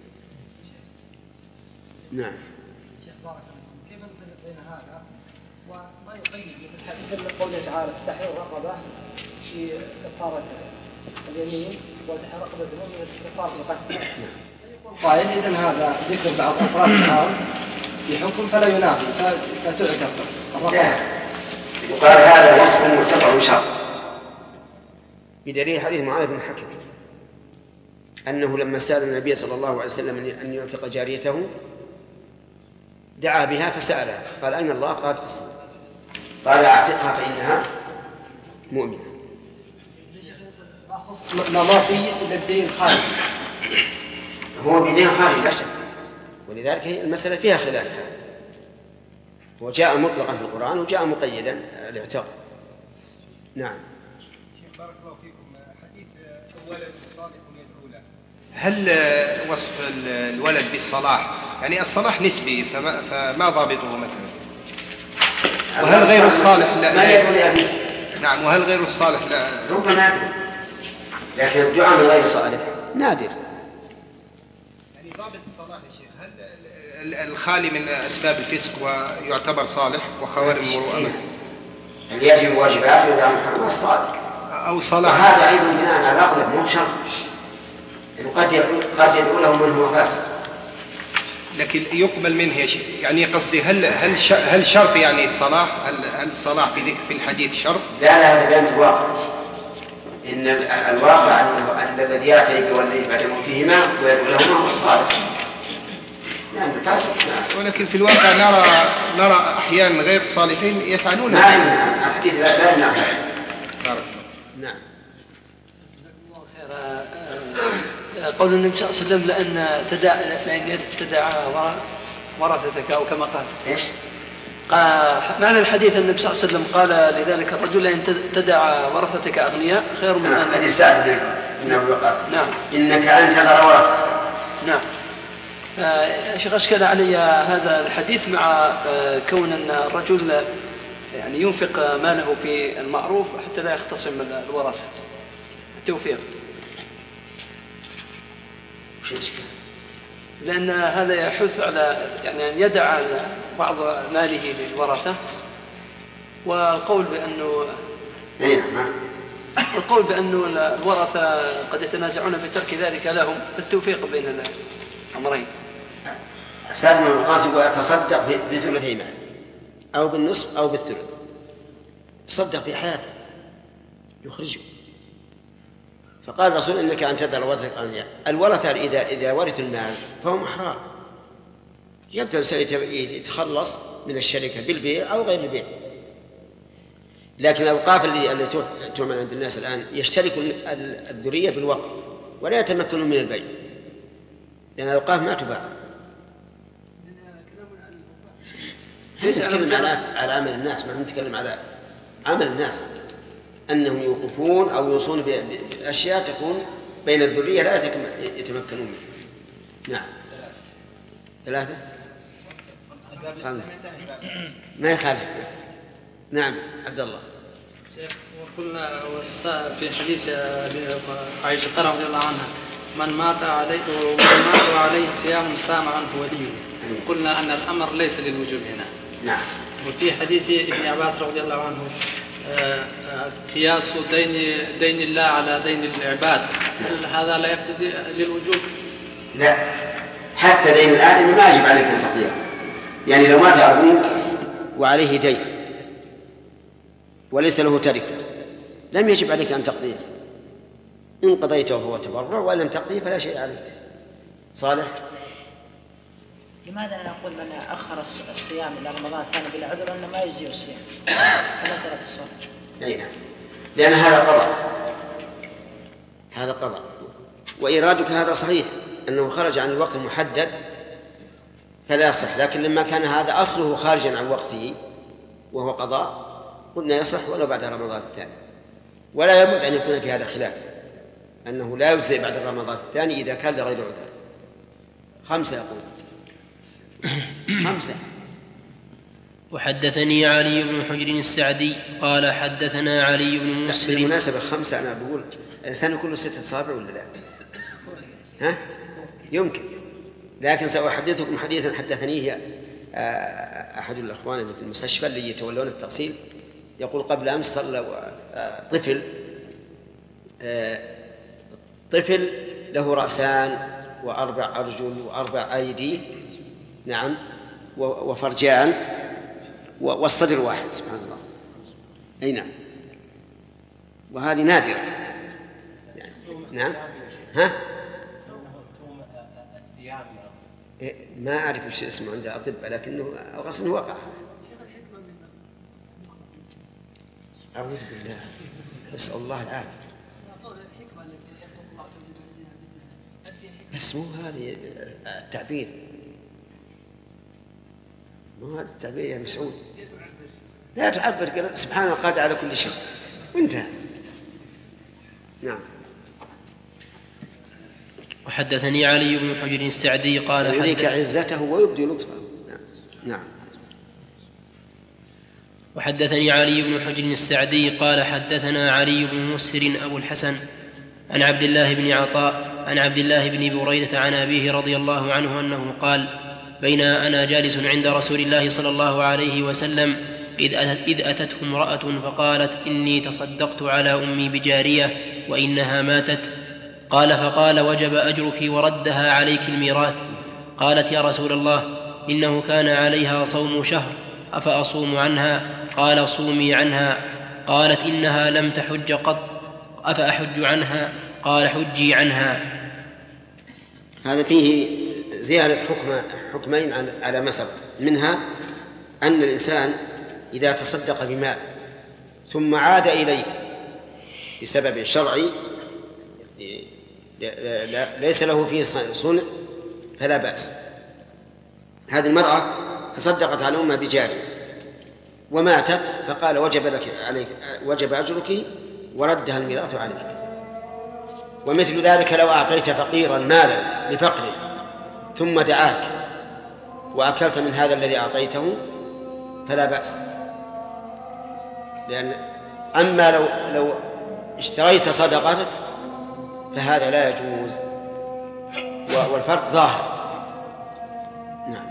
نعم. شيخ بارك الله كيف نفرق بين هذا وما يقيد مثل قوله تعالى تحرير رقبة في كفارة اليمين وتحرير رقبة المؤمن في كفارة القتل. قائل إذن هذا ذكر بعض أفراد الحال في حكم فلا ينافي فتعتبر الرقبة. يقال هذا وصف مرتفع شرط بدليل حديث معاذ بن الحكم أنه لما سأل النبي صلى الله عليه وسلم أن يعتق جاريته دعا بها فسألها قال أين الله؟ قالت في السماء. قال أعتقها فإنها مؤمنة. ما في إلا الدين خارج، هو بدين خارج لا شك، ولذلك المسألة فيها خلاف، وجاء مطلقا في القرآن وجاء مقيدا الاعتاق. نعم. شيخ بارك الله فيكم، حديث الولد صالح يدعو له، هل وصف الولد بالصلاح يعني الصلاح نسبي فما ضابطه مثلا؟ وهل غير الصالح لا يدعو لأبيه؟ نعم. وهل غير الصالح لا؟ ربما يدعو، لكن الدعاء من غير صالح نادر. يعني ضابط الصلاح يا شيخ، هل الخالي من أسباب الفسق ويعتبر صالح وخوارم المروءة مثلا؟ اللي يجب واجبات ويدعو محرم الصالح أو صلاح، وهذا أيضا بناء على أغلب مو شرط، قد يدعو له من هو فاسق لكن يقبل منه يا شيخ. يعني قصدي هل شرط يعني الصلاح؟ هل الصلاح في ذكر في الحديث شرط؟ لا هذا بيان الواقع. إن الواقع أن الذي يعترف بالولدين بعد موتهما ويدعو لهما هو الصالح، يعني الفاسق. ولكن في الواقع نرى أحيانا غير الصالحين يفعلون الحديث لا يمنع. نعم. قول النبي صلى الله عليه وسلم لأن تدعى ورثتك أو كما قال إيش؟ معنى الحديث النبي صلى الله عليه وسلم قال لذلك الرجل أن تدع ورثتك أغنياء خير من أن هذه الساعة من نعم. إنك أن تذر ورثتك. نعم. شيخ أشكل علي هذا الحديث مع كون أن الرجل يعني ينفق ماله في المعروف حتى لا يختصم الورثة. التوفيق. لأن هذا يحث على يعني أن يدع بعض ماله للورثة، والقول بأنه الورثة قد يتنازعون بترك ذلك لهم، فالتوفيق بين الأمرين. سالم بن القاسم يتصدق بثلثي مال أو بالنصف أو بالثلث، تصدق في حياته يخرجه. فقال الرسول إنك أن تذر ورثتك أغنياء. الورثة إذا ورثوا المال فهم أحرار، يبدأ يتخلص من الشركة بالبيع أو غير البيع. لكن الأوقاف اللي تعمل عند الناس الآن يشترك الذرية بالوقف ولا يتمكنون من البيع، لأن الأوقاف ما تباع. نتكلم على عمل الناس، ما نتكلم على عمل الناس، أنهم يوقفون أو يوصون بأشياء تكون بين الذرية لا يتمكنون منها. نعم. 3 5 ما يخالف. نعم عبد الله. وقلنا في حديث عائشة رضي الله عنها من مات عليه صيام سام عنه وليه، قلنا أن الأمر ليس للوجوب هنا. نعم. وفي حديث ابن عباس رضي الله عنه قياس دين الله على دين العباد، هل هذا لا يقتضي للوجوب؟ لا، حتى دين الآدم ما يجب عليك أن تقضيه. يعني لو مات أبوك وعليه دين وليس له تركة لم يجب عليك أن تقضيه، إن قضيته فهو تبرع وإن لم تقضيه فلا شيء عليك. صالح. لماذا نقول من أخر الصيام إلى رمضان كان بلا عذر أنه ما يجزي الصيام كمسألة الصوم؟ أي نعم، لأن هذا قضاء وإيرادك هذا صحيح أنه خرج عن الوقت المحدد فلا يصح، لكن لما كان هذا أصله خارجا عن وقته وهو قضاء قلنا يصح ولو بعد رمضان الثاني. ولا يمكن أن يكون في هذا خلاف أنه لا يجزئ بعد رمضان الثاني إذا كان لغير عذر. 5 يقول 5. وحدثني علي بن حجر السعدي قال حدثنا علي بن مسر. بالمناسبة 5 أنا بقول الإنسان كله 6 أصابع ولا لا؟ ها؟ يمكن، لكن سأحدثكم حديثا حدثنيه أحد الأخوان اللي في المستشفى اللي يتولون التغسيل، يقول قبل أمس صلى طفل له رأسان و4 أرجل و4 أيدي، نعم، وفرجان والصدر واحد، سبحان الله. أي نعم، وهذه نادرة يعني. نعم. ها؟ ما أعرف وش اسمه عند الأطباء، لكنه الغسل وقع. أعوذ بالله، نسأل الله العافية. بس مو هذا التعبير، مو هذا التعبير يا مسعود. لا تعبر، سبحان القادر على كل شيء، وانتهى. نعم. وحدثني علي بن حجر السعدي قال يريك عزته ويبدي لطفه. نعم. وحدثني علي بن حجر السعدي قال حدثنا علي بن مسر أبو الحسن عن عبد الله بن عطاء عن عبد الله بن بريدة عن أبيه رضي الله عنه أنه قال: بين أنا جالس عند رسول الله صلى الله عليه وسلم إذ أتته امرأة فقالت: إني تصدقت على أمي بجارية وإنها ماتت. قال: فقال: وجب أجرك وردها عليك الميراث. قالت: يا رسول الله، إنه كان عليها صوم شهر، أفأصوم عنها؟ قال: صومي عنها. قالت: إنها لم تحج قط، أفأحج عنها؟ قال: حجي عنها. هذا فيه زيادة حكمين على ما سبق، منها أن الإنسان إذا تصدق بمال ثم عاد إليه بسبب شرعي ليس له فيه صنع فلا بأس. هذه المرأة تصدقت على أمها بجارية وماتت، فقال: وجب أجرك وردها الميراث عليك. ومثل ذلك لو أعطيت فقيرا مالا لفقره ثم دعاك وأكلت من هذا الذي أعطيته فلا بأس. لأن أما لو اشتريت صدقتك فهذا لا يجوز، والفرق ظاهر. نعم.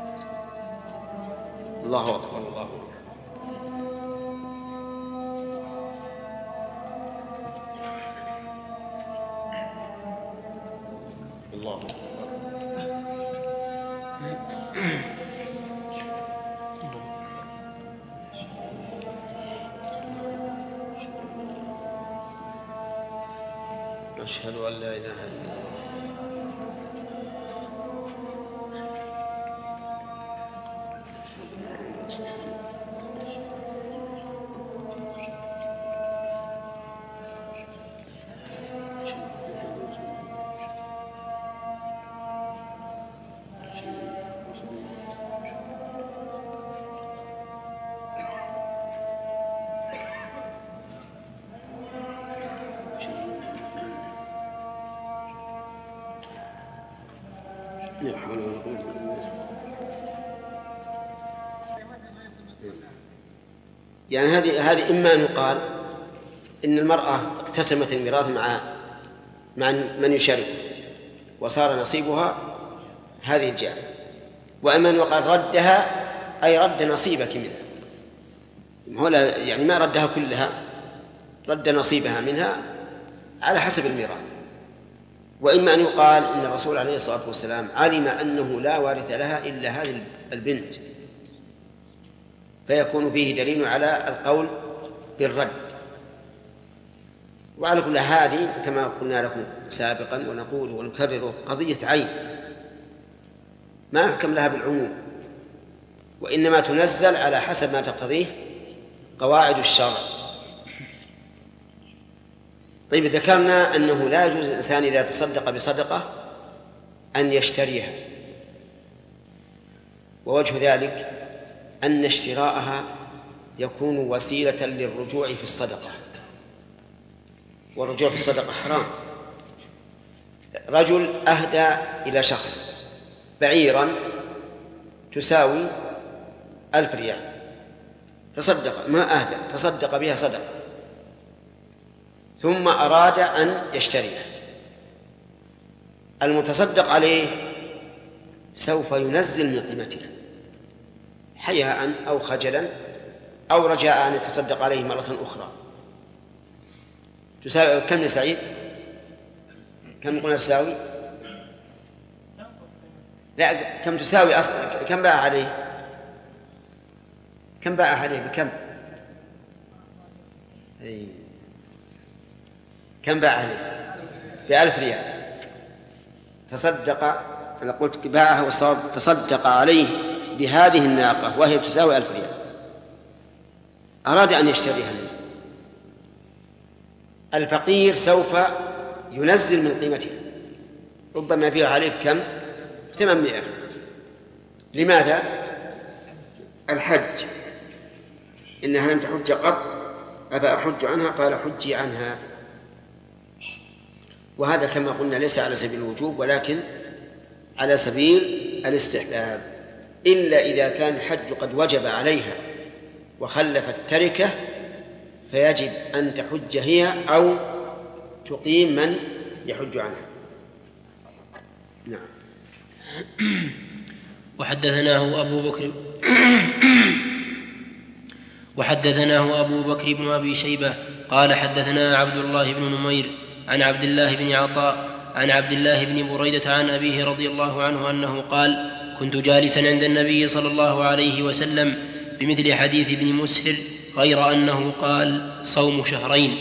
الله أكبر، الله أكبر. الله أكبر. أشهد أن لا إله إلا الله. يعني هذه إما أن يقال إن المرأة اقتسمت الميراث مع من يشارك وصار نصيبها هذه الجارية، وإما أن يقال ردها أي رد نصيبك منها، يعني ما ردها كلها، رد نصيبها منها على حسب الميراث. وإما أن يقال إن الرسول عليه الصلاة والسلام علم أنه لا وارث لها إلا هذه البنت، فيكون فيه دليل على القول بالرد. وعلى كل هذه كما قلنا لكم سابقا ونقول ونكرر قضية عين، ما يحكم لها بالعموم، وإنما تنزل على حسب ما تقتضيه قواعد الشرع. طيب ذكرنا أنه لا يجوز الإنسان إذا تصدق بصدقة أن يشتريها، ووجه ذلك أن اشتراءها يكون وسيلة للرجوع في الصدقة، والرجوع في الصدقة حرام. رجل أهدى إلى شخص بعيرا تساوي 1000 ريال، تصدق، ما أهدى، تصدق بها صدقة، ثم أراد أن يشتريها. المتصدق عليه سوف ينزل من قيمتها حياء أو خجلا أو رجاء أن يتصدق عليه مرة أخرى. تساوي كم يا سعيد؟ كم قلنا تساوي؟ لا، كم تساوي كم باع عليه؟ كم باع عليه بكم؟ كم باع عليه؟ ب1000 ريال. تصدق، أنا قلت باعها والصواب تصدق عليه بهذه الناقة وهي تساوي 1000 ريال، أراد أن يشتريها منه. الفقير سوف ينزل من قيمتها، ربما يبيع عليه بكم؟ 800. لماذا؟ الحج، إنها لم تحج قط أفأحج عنها؟ قال حجي عنها. وهذا كما قلنا ليس على سبيل الوجوب ولكن على سبيل الاستحباب، إلا إذا كان الحج قد وجب عليها وخلفت تركه فيجب أن تحج هي أو تقيم من يحج عنها. نعم. وحدثناه أبو بكر بن أبي شيبة قال حدثنا عبد الله بن نمير عن عبد الله بن عطاء عن عبد الله بن بريدة عن أبيه رضي الله عنه أنه قال: كنت جالسا عند النبي صلى الله عليه وسلم بمثل حديث ابن مسهر غير أنه قال: صوم شهرين.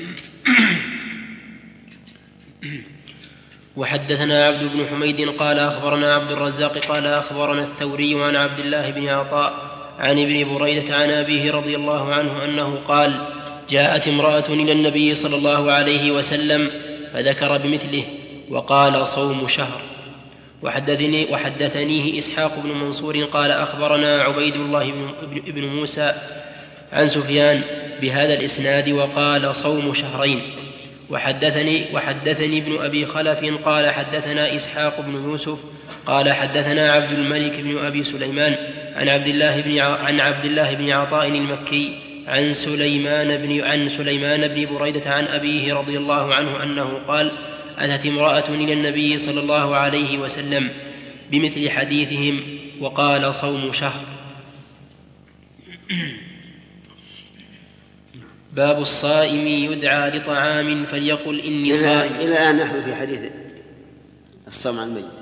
وحدثنا عبد بن حميد قال أخبرنا عبد الرزاق قال أخبرنا الثوري عن عبد الله بن عطاء عن ابن بريدة عن أبيه رضي الله عنه أنه قال: جاءت امرأة إلى النبي صلى الله عليه وسلم فذكر بمثله وقال: صوم شهر. وحدثنيه إسحاق بن منصور قال أخبرنا عبيد الله بن موسى عن سفيان بهذا الإسناد وقال: صوم شهرين. وحدثني ابن أبي خلف قال حدثنا إسحاق بن يوسف قال حدثنا عبد الملك بن أبي سليمان عن عبد الله بن عطاء المكي عن سليمان بن بريدة عن أبيه رضي الله عنه أنه قال: أتت امرأة إلى النبي صلى الله عليه وسلم بمثل حديثهم وقال: صوم شهر. باب الصائم يدعى لطعام فليقل إني صائم. إلى الآن نحن في حديث الصوم عن الميت.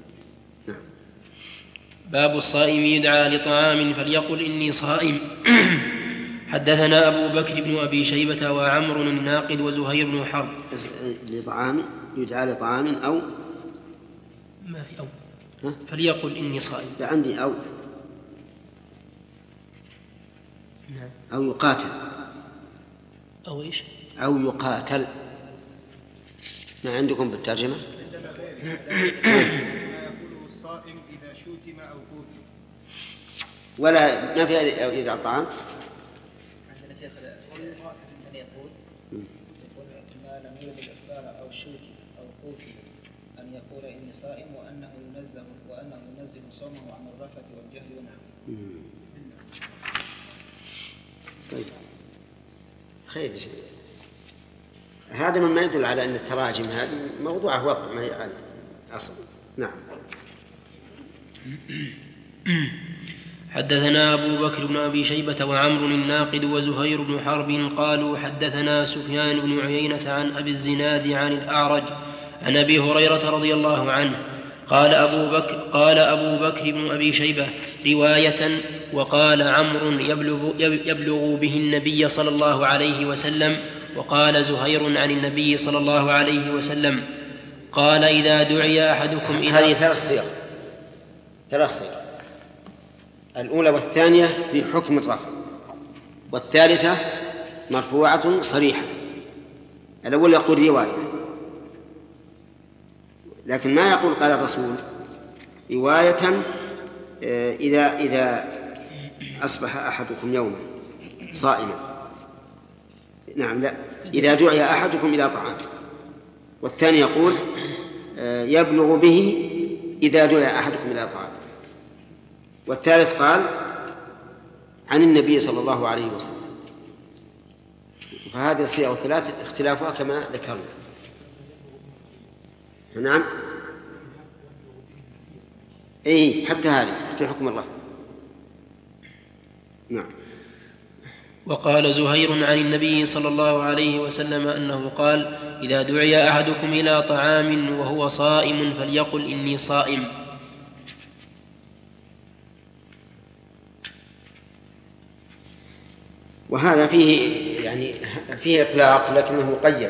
باب الصائم يدعى لطعام فليقل إني صائم. حدثنا أبو بكر بن أبي شيبة وعمر الناقد وزهير بن حرب. لطعام يدعى لطعام أو ما في أو فليقل إني صائم. عندي أو نعم. أو يقاتل أو إيش؟ أو يقاتل. ما عندكم بالترجمة؟ الصائم إذا شتم أو قتل ولا ما في إذا الطعام. عندنا شيخ من يقول ما لم يرد الإفطار أو شتم أو قتل أن يقول إني صائم وأنه ينزل صومه عن الرفث والجهل ونحوه. طيب خير. هذا مما يدل على أن التراجم هذه موضوعه واقع ما هي عن أصل. نعم. حدثنا أبو بكر بن أبي شيبة وعمر الناقد وزهير بن حرب قالوا حدثنا سفيان بن عيينة عن أبي الزناد عن الأعرج عن أبي هريرة رضي الله عنه قال أبو بكر بن أبي شيبة رواية وقال عمرو يبلغ به النبي صلى الله عليه وسلم وقال زهير عن النبي صلى الله عليه وسلم قال إذا دعي أحدكم إلى. هذه ثلاث صيغ. الأولى والثانية في حكم الرفع، والثالثة مرفوعة صريحة. الأول يقول رواية، لكن ما يقول قال الرسول رواية. إذا أصبح أحدكم يوما صائما، نعم، لا، إذا دعي أحدكم إلى طعام. والثاني يقول يبلغ به إذا دعي أحدكم إلى طعام. والثالث قال عن النبي صلى الله عليه وسلم. فهذه الصيغ الثلاث اختلافها كما ذكرنا. نعم، أي حتى هذه في حكم الله. نعم. وقال زهير عن النبي صلى الله عليه وسلم أنه قال: إذا دعي أحدكم إلى طعام وهو صائم فليقل إني صائم. وهذا فيه إطلاق لكنه مقيد.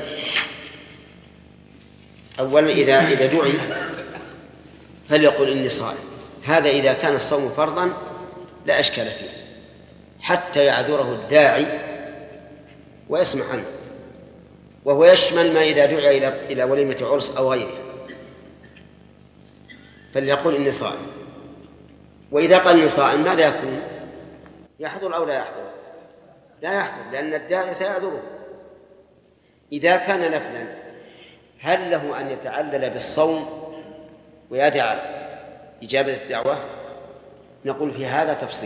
أولا إذا دعي فليقل إني صائم، هذا إذا كان الصوم فرضا لا أشكال فيه حتى يعذره الداعي ويسمع عنه، وهو يشمل ما إذا دعي إلى وليمة عرس أو غيره فليقل إني صائم. وإذا قال إني صائم ماذا يكون؟ يحضر أو لا يحضر؟ لا يحضر، لأن الداعي سيعذره. إذا كان نفلا هل له أن يتعلل بالصوم ويدع إجابة الدعوة؟ نقول في هذا تفصيل.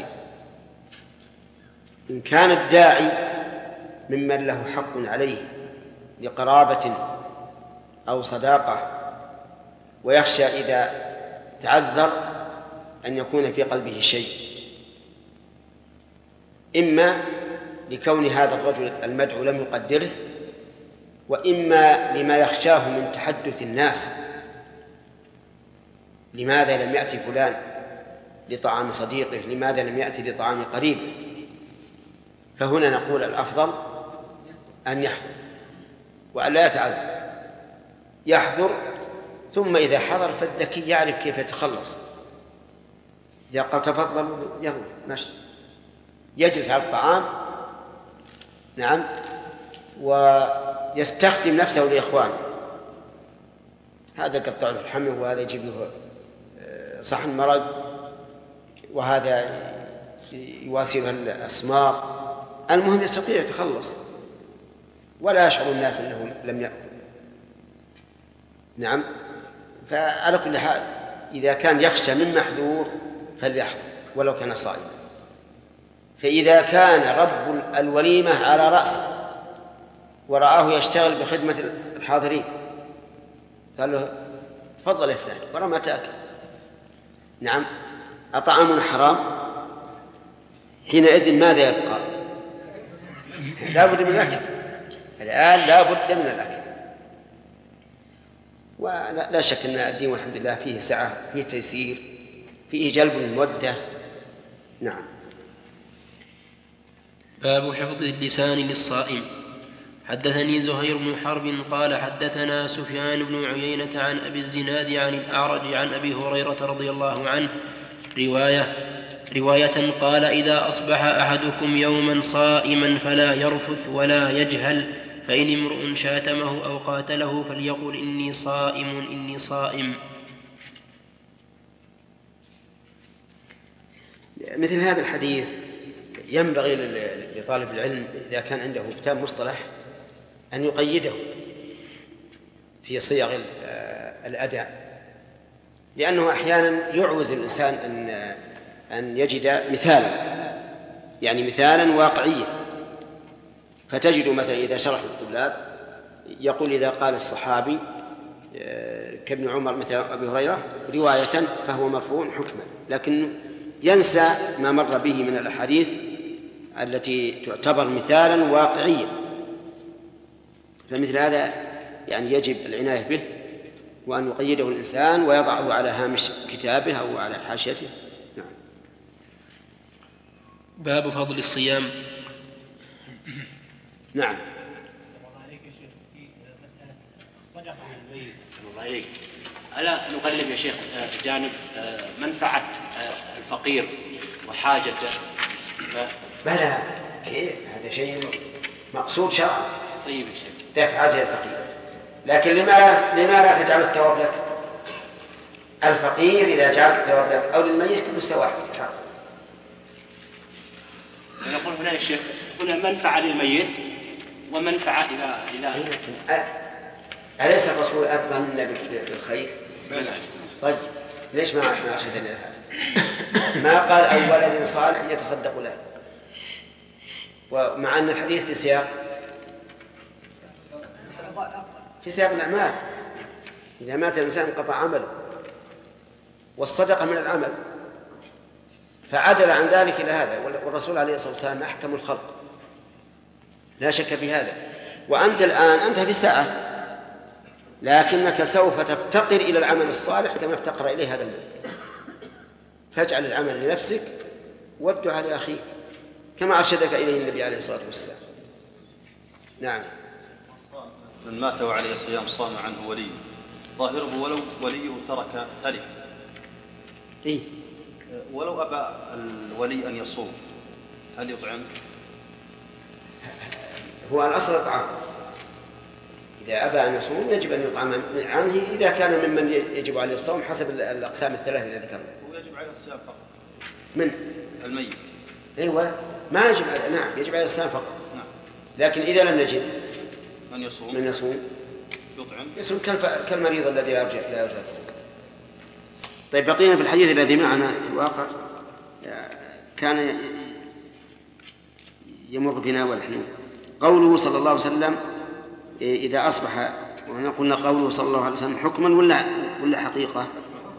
إن كان الداعي ممن له حق عليه لقرابة أو صداقة ويخشى إذا تعذر أن يكون في قلبه شيء، إما لكون هذا الرجل المدعو لم يقدره، وإما لما يخشاه من تحدث الناس: لماذا لم يأتي فلان لطعام صديقه؟ لماذا لم يأتي لطعام قريبه؟ فهنا نقول الأفضل أن يحضر وأن لا يتعذر، يحضر، ثم إذا حضر فالذكي يعرف كيف يتخلص. إذا قال تفضل يلا ماشي، يجلس على الطعام، نعم، ويستخدم نفسه لإخوانه، هذا يقطع له الحمل، وهذا يجيب له صحن مرق، وهذا يواسيها الأسمار. المهم يستطيع يتخلص ولا يشعر الناس أنه لم يأكل. نعم. فعلى كل حال إذا كان يخشى من محذور فليحضر ولو كان صائما. فإذا كان رب الوليمة على رأسه ورآه يشتغل بخدمة الحاضرين قال له تفضل يا فلان، ورا ما تأكل، نعم، أطعامنا حرام، حينئذ ماذا يبقى؟ لا بد من الأكل، الآن لا بد من الأكل. ولا شك أن الدين والحمد لله فيه سعة، فيه تيسير، فيه جلب المودة. نعم. باب حفظ اللسان للصائم. حدثني زهير بن حرب قال حدثنا سفيان بن عيينة عن أبي الزناد عن الأعرج عن أبي هريرة رضي الله عنه رواية قال: إذا أصبح أحدكم يوما صائما فلا يرفث ولا يجهل، فإن امرؤ شاتمه أو قاتله فليقل إني صائم إني صائم. مثل هذا الحديث ينبغي لطالب العلم إذا كان عنده كتاب مصطلح أن يقيده في صيغ الأداء، لأنه أحيانا يعوز الإنسان أن يجد مثالا، يعني مثالا واقعيا. فتجد مثلا إذا شرح الطلاب يقول إذا قال الصحابي كابن عمر مثل أبي هريرة رواية فهو مرفوع حكما، لكن ينسى ما مر به من الأحاديث التي تعتبر مثالا واقعيا. فمثل هذا يعني يجب العناية به، وأن يقيده الإنسان ويضعه على هامش كتابه أو على حاشيته. نعم. باب فضل الصيام. نعم. ألا نقلب يا شيخ جانب منفعة الفقير وحاجته؟ بلى، هذا شيء مقصود شرعا. طيب يا شيخ. دفع عجل الفقير. لكن لما لا تجعل الثواب لك؟ الفقير إذا جعلت الثواب لك أو للميت كل سواء. نقول هنا يا شيخ هنا منفعة للميت ومنفعة إلى أليس الرسول أفضل منا بالخير؟ طيب ليش ما أرشدنا لهذا؟ ما قال أو ولد صالح يتصدق له، ومع أن الحديث في سياق الأعمال. إذا مات الإنسان انقطع عمله، والصدقة من العمل، فعدل عن ذلك إلى هذا. والرسول عليه الصلاة والسلام أحكم الخلق لا شك في هذا. وأنت الآن أنت في ساعة، لكنك سوف تفتقر إلى العمل الصالح كما افتقر إليه هذا المال. فاجعل العمل لنفسك والدعاء لأخيك كما أرشدك إليه النبي عليه الصلاة والسلام. نعم. من مات وعليه الصيام صام عنه ولي، ظاهره ولو وليه ترك ترك إيه؟ ولو أبى الولي أن يصوم هل يطعم؟ هو الأصل الطعام. إذا أبى أن يصوم يجب أن يطعم عنه إذا كان ممن يجب عليه الصوم حسب الأقسام الثلاثة التي ذكرنا. ويجب عليه الصيام فقط من الميت. أيوة ما يجب نعم يجب عليه الصيام فقط. نعم. لكن إذا لم نجد من يصوم يطعم كالمريض الذي لا يرجع. طيب بقينا في الحديث الذي معنا في الواقع كان يمر بنا ونحن قوله صلى الله عليه وسلم إذا أصبح، وهنا قلنا قوله صلى الله عليه وسلم حكما ولا حقيقة؟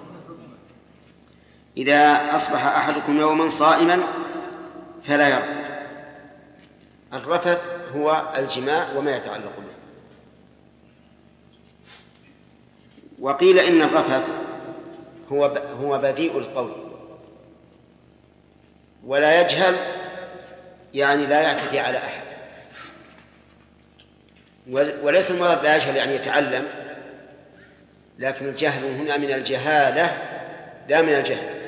إذا أصبح أحدكم يوما صائما فلا يرفث. الرفث هو الجماع وما يتعلق به. وقيل إن الرفث هو بذيء القول ولا يجهل، يعني لا يعتدي على أحد. وليس المراد لا يجهل يعني يتعلم، لكن الجهل هنا من الجهالة لا من الجهل.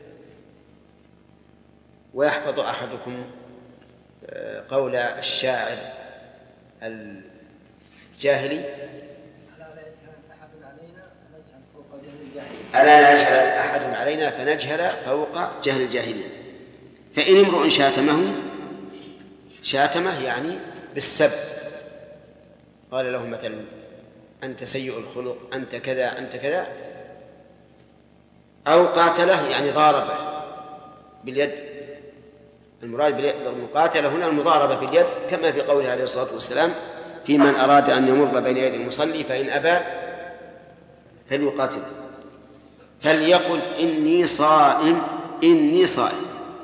ويحفظ أحدكم قول الشاعر الجاهلي ألا لا يجهل أحد علينا فنجهل فوق جهل الجاهلين. فإن امرؤ شاتمه يعني بالسب، قال له مثلا أنت سيء الخلق، أنت كذا أنت كذا، أو قاتله يعني ضاربه باليد. المراد بالمقاتلة هنا المضاربة باليد، كما في قوله عليه الصلاة والسلام في من أراد أن يمر بين يدي المصلي فإن أبى فليقاتل فليقل إني صائم إني صائم.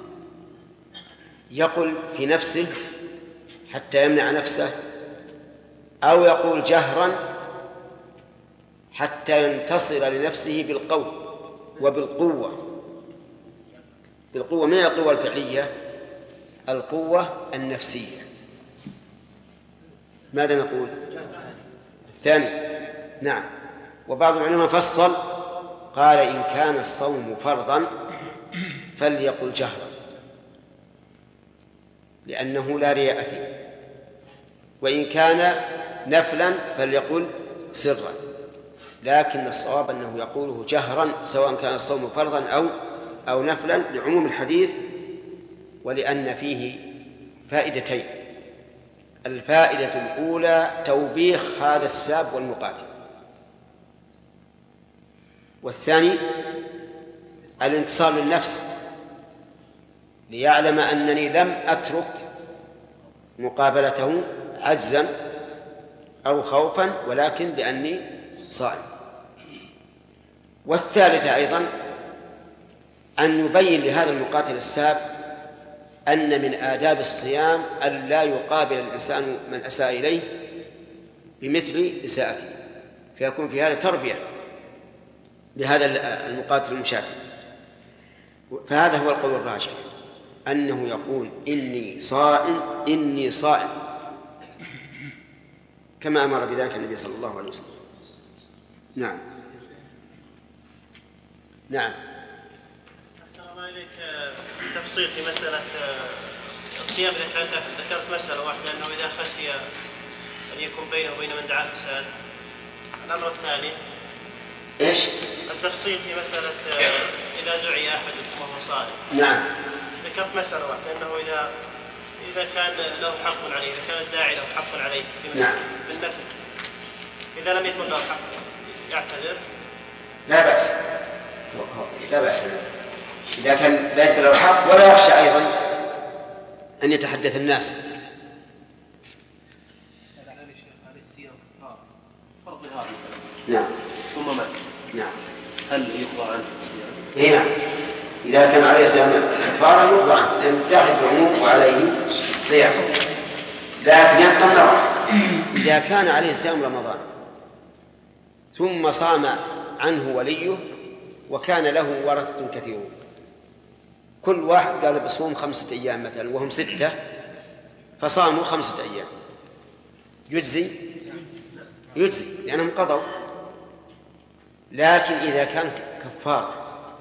يقول في نفسه حتى يمنع نفسه، أو يقول جهرا حتى ينتصر لنفسه بالقول وبالقوة. بالقوة من القوة الفعلية، القوة النفسية. ماذا نقول؟ الثاني. نعم. وبعض العلماء فصل قال إن كان الصوم فرضا فليقل جهرا لأنه لا رياء فيه، وإن كان نفلا فليقل سرا، لكن الصواب أنه يقوله جهرا سواء كان الصوم فرضا أو نفلا لعموم الحديث، ولأن فيه فائدتين. الفائدة الأولى توبيخ هذا الساب والمقاتل، والثاني الانتصار للنفس ليعلم أنني لم أترك مقابلته عجزا أو خوفا، ولكن لأني صائم. والثالثة أيضا أن يبين لهذا المقاتل الساب أن من آداب الصيام أن لا يقابل الإنسان من أساء إليه بمثل إساءته، فيكون في هذا تربية لهذا المقاتل المشاتم. فهذا هو القول الراجح، أنه يقول إني صائم إني صائم كما أمر بذلك النبي صلى الله عليه وسلم. نعم. نعم. أحسن الله إليك تفصيل في مسألة الصيام. ذكرت مسألة واحدة أنه إذا خشي أن يكون بينه وبين من دعا إحسان. الأمر الثاني إيش؟ التفصيل في مسألة إذا دعي أحدكم وهو صائم. نعم. ذكرت مسألة واحدة أنه إذا كان له حق عليه، إذا كان الداعي له حق عليه بالنفل، إذا لم يكن له حق يعتذر. لا بأس، لا بأس إذا كان ليس له حق ولا يخشى أيضا أن يتحدث الناس. نعم. ثم مات. نعم. هل يقضى عنه الصيام؟ إيه نعم. إذا كان عليه صيام كفارة يقضى عنه، لأن داخل العموم وعليه صيام. لكن يبقى النظر إذا كان عليه صيام رمضان ثم صام عنه وليه وكان له ورثة كثيرون، كل واحد قال بصوم 5 أيام مثلا وهم 6، فصاموا 5 أيام، يجزي لأنهم قضوا. لكن إذا كان كفار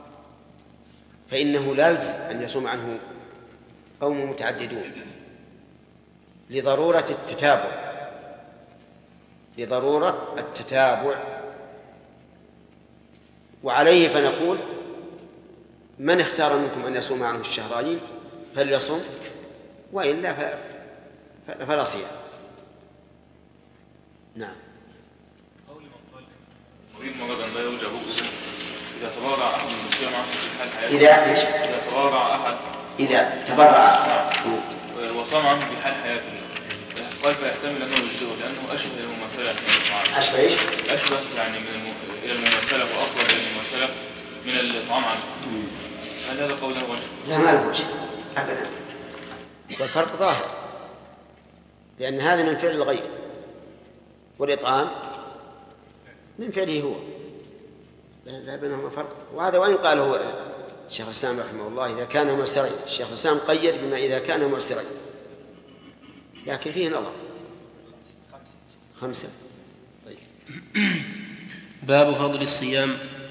فإنه لا يجزي أن يصوم عنه قوم متعددون لضرورة التتابع. وعليه فنقول من اختار منكم أن يصوم عنه الشهرين فليصوم، وإلا فلا صيام. نعم. مريض مرضا لا يرجى بؤسا إذا تبرع أحد من الصيام عنه في حال حياته. إذا تبرع أحد. إذا تبرع وصام عنه في حال حياته قال فيحتمل أنه يجزئه لأنه أشبه المماثلة من الطعام. أشبه إيش؟ أشبه يعني إلى المماثلة وأقرب إلى المماثلة من الطعام عنه. هل هذا قوله وجه؟ لا، ما له وجه أبدا، والفرق ظاهر، لأن هذا من فعل الغير والإطعام من فعله هو، لا بينهما فرق. وهذا وإن قال هو الشيخ الإسلام رحمه الله إذا كان معسرين، الشيخ الإسلام قيد بما إذا كان معسرين، لكن فيه نظر. 5. طيب. باب فضل الصيام.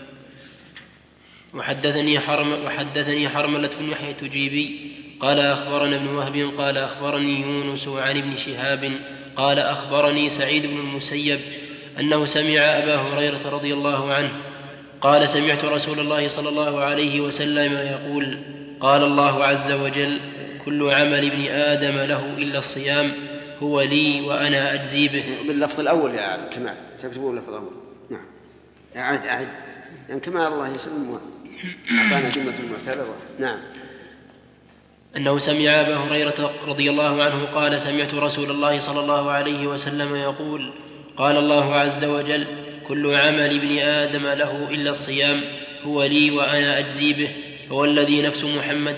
وحدثني حرملة بن يحيى التجيبي قال أخبرنا ابن وهب قال أخبرني يونس عن ابن شهاب قال أخبرني سعيد بن المسيب أنه سمع أبا هريرة رضي الله عنه قال سمعت رسول الله صلى الله عليه وسلم يقول قال الله عز وجل كل عمل ابن آدم له إلا الصيام هو لي وأنا أجزي به. باللفظ الأول يا كمال، تكتبوا اللفظ الأول. نعم. أعد يعني كما الله يسلم أعطانا جملة المعتبرة. نعم. أنه سمع أبا هريرة رضي الله عنه قال سمعت رسول الله صلى الله عليه وسلم يقول قال الله عز وجل كل عمل ابن آدم له إلا الصيام هو لي وأنا أجزي به فوالذي نفس محمد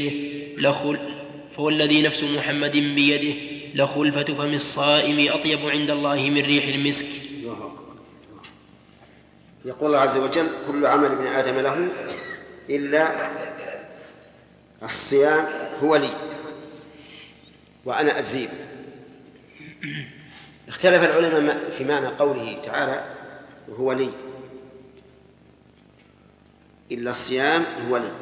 بيده لخلفة فم الصائم أطيب عند الله من ريح المسك. يقول الله عز وجل كل عمل ابن آدم له إلا الصيام هو لي وأنا أجزي به. اختلف العلماء في معنى قوله تعالى هو لي، إلا الصيام هو لي.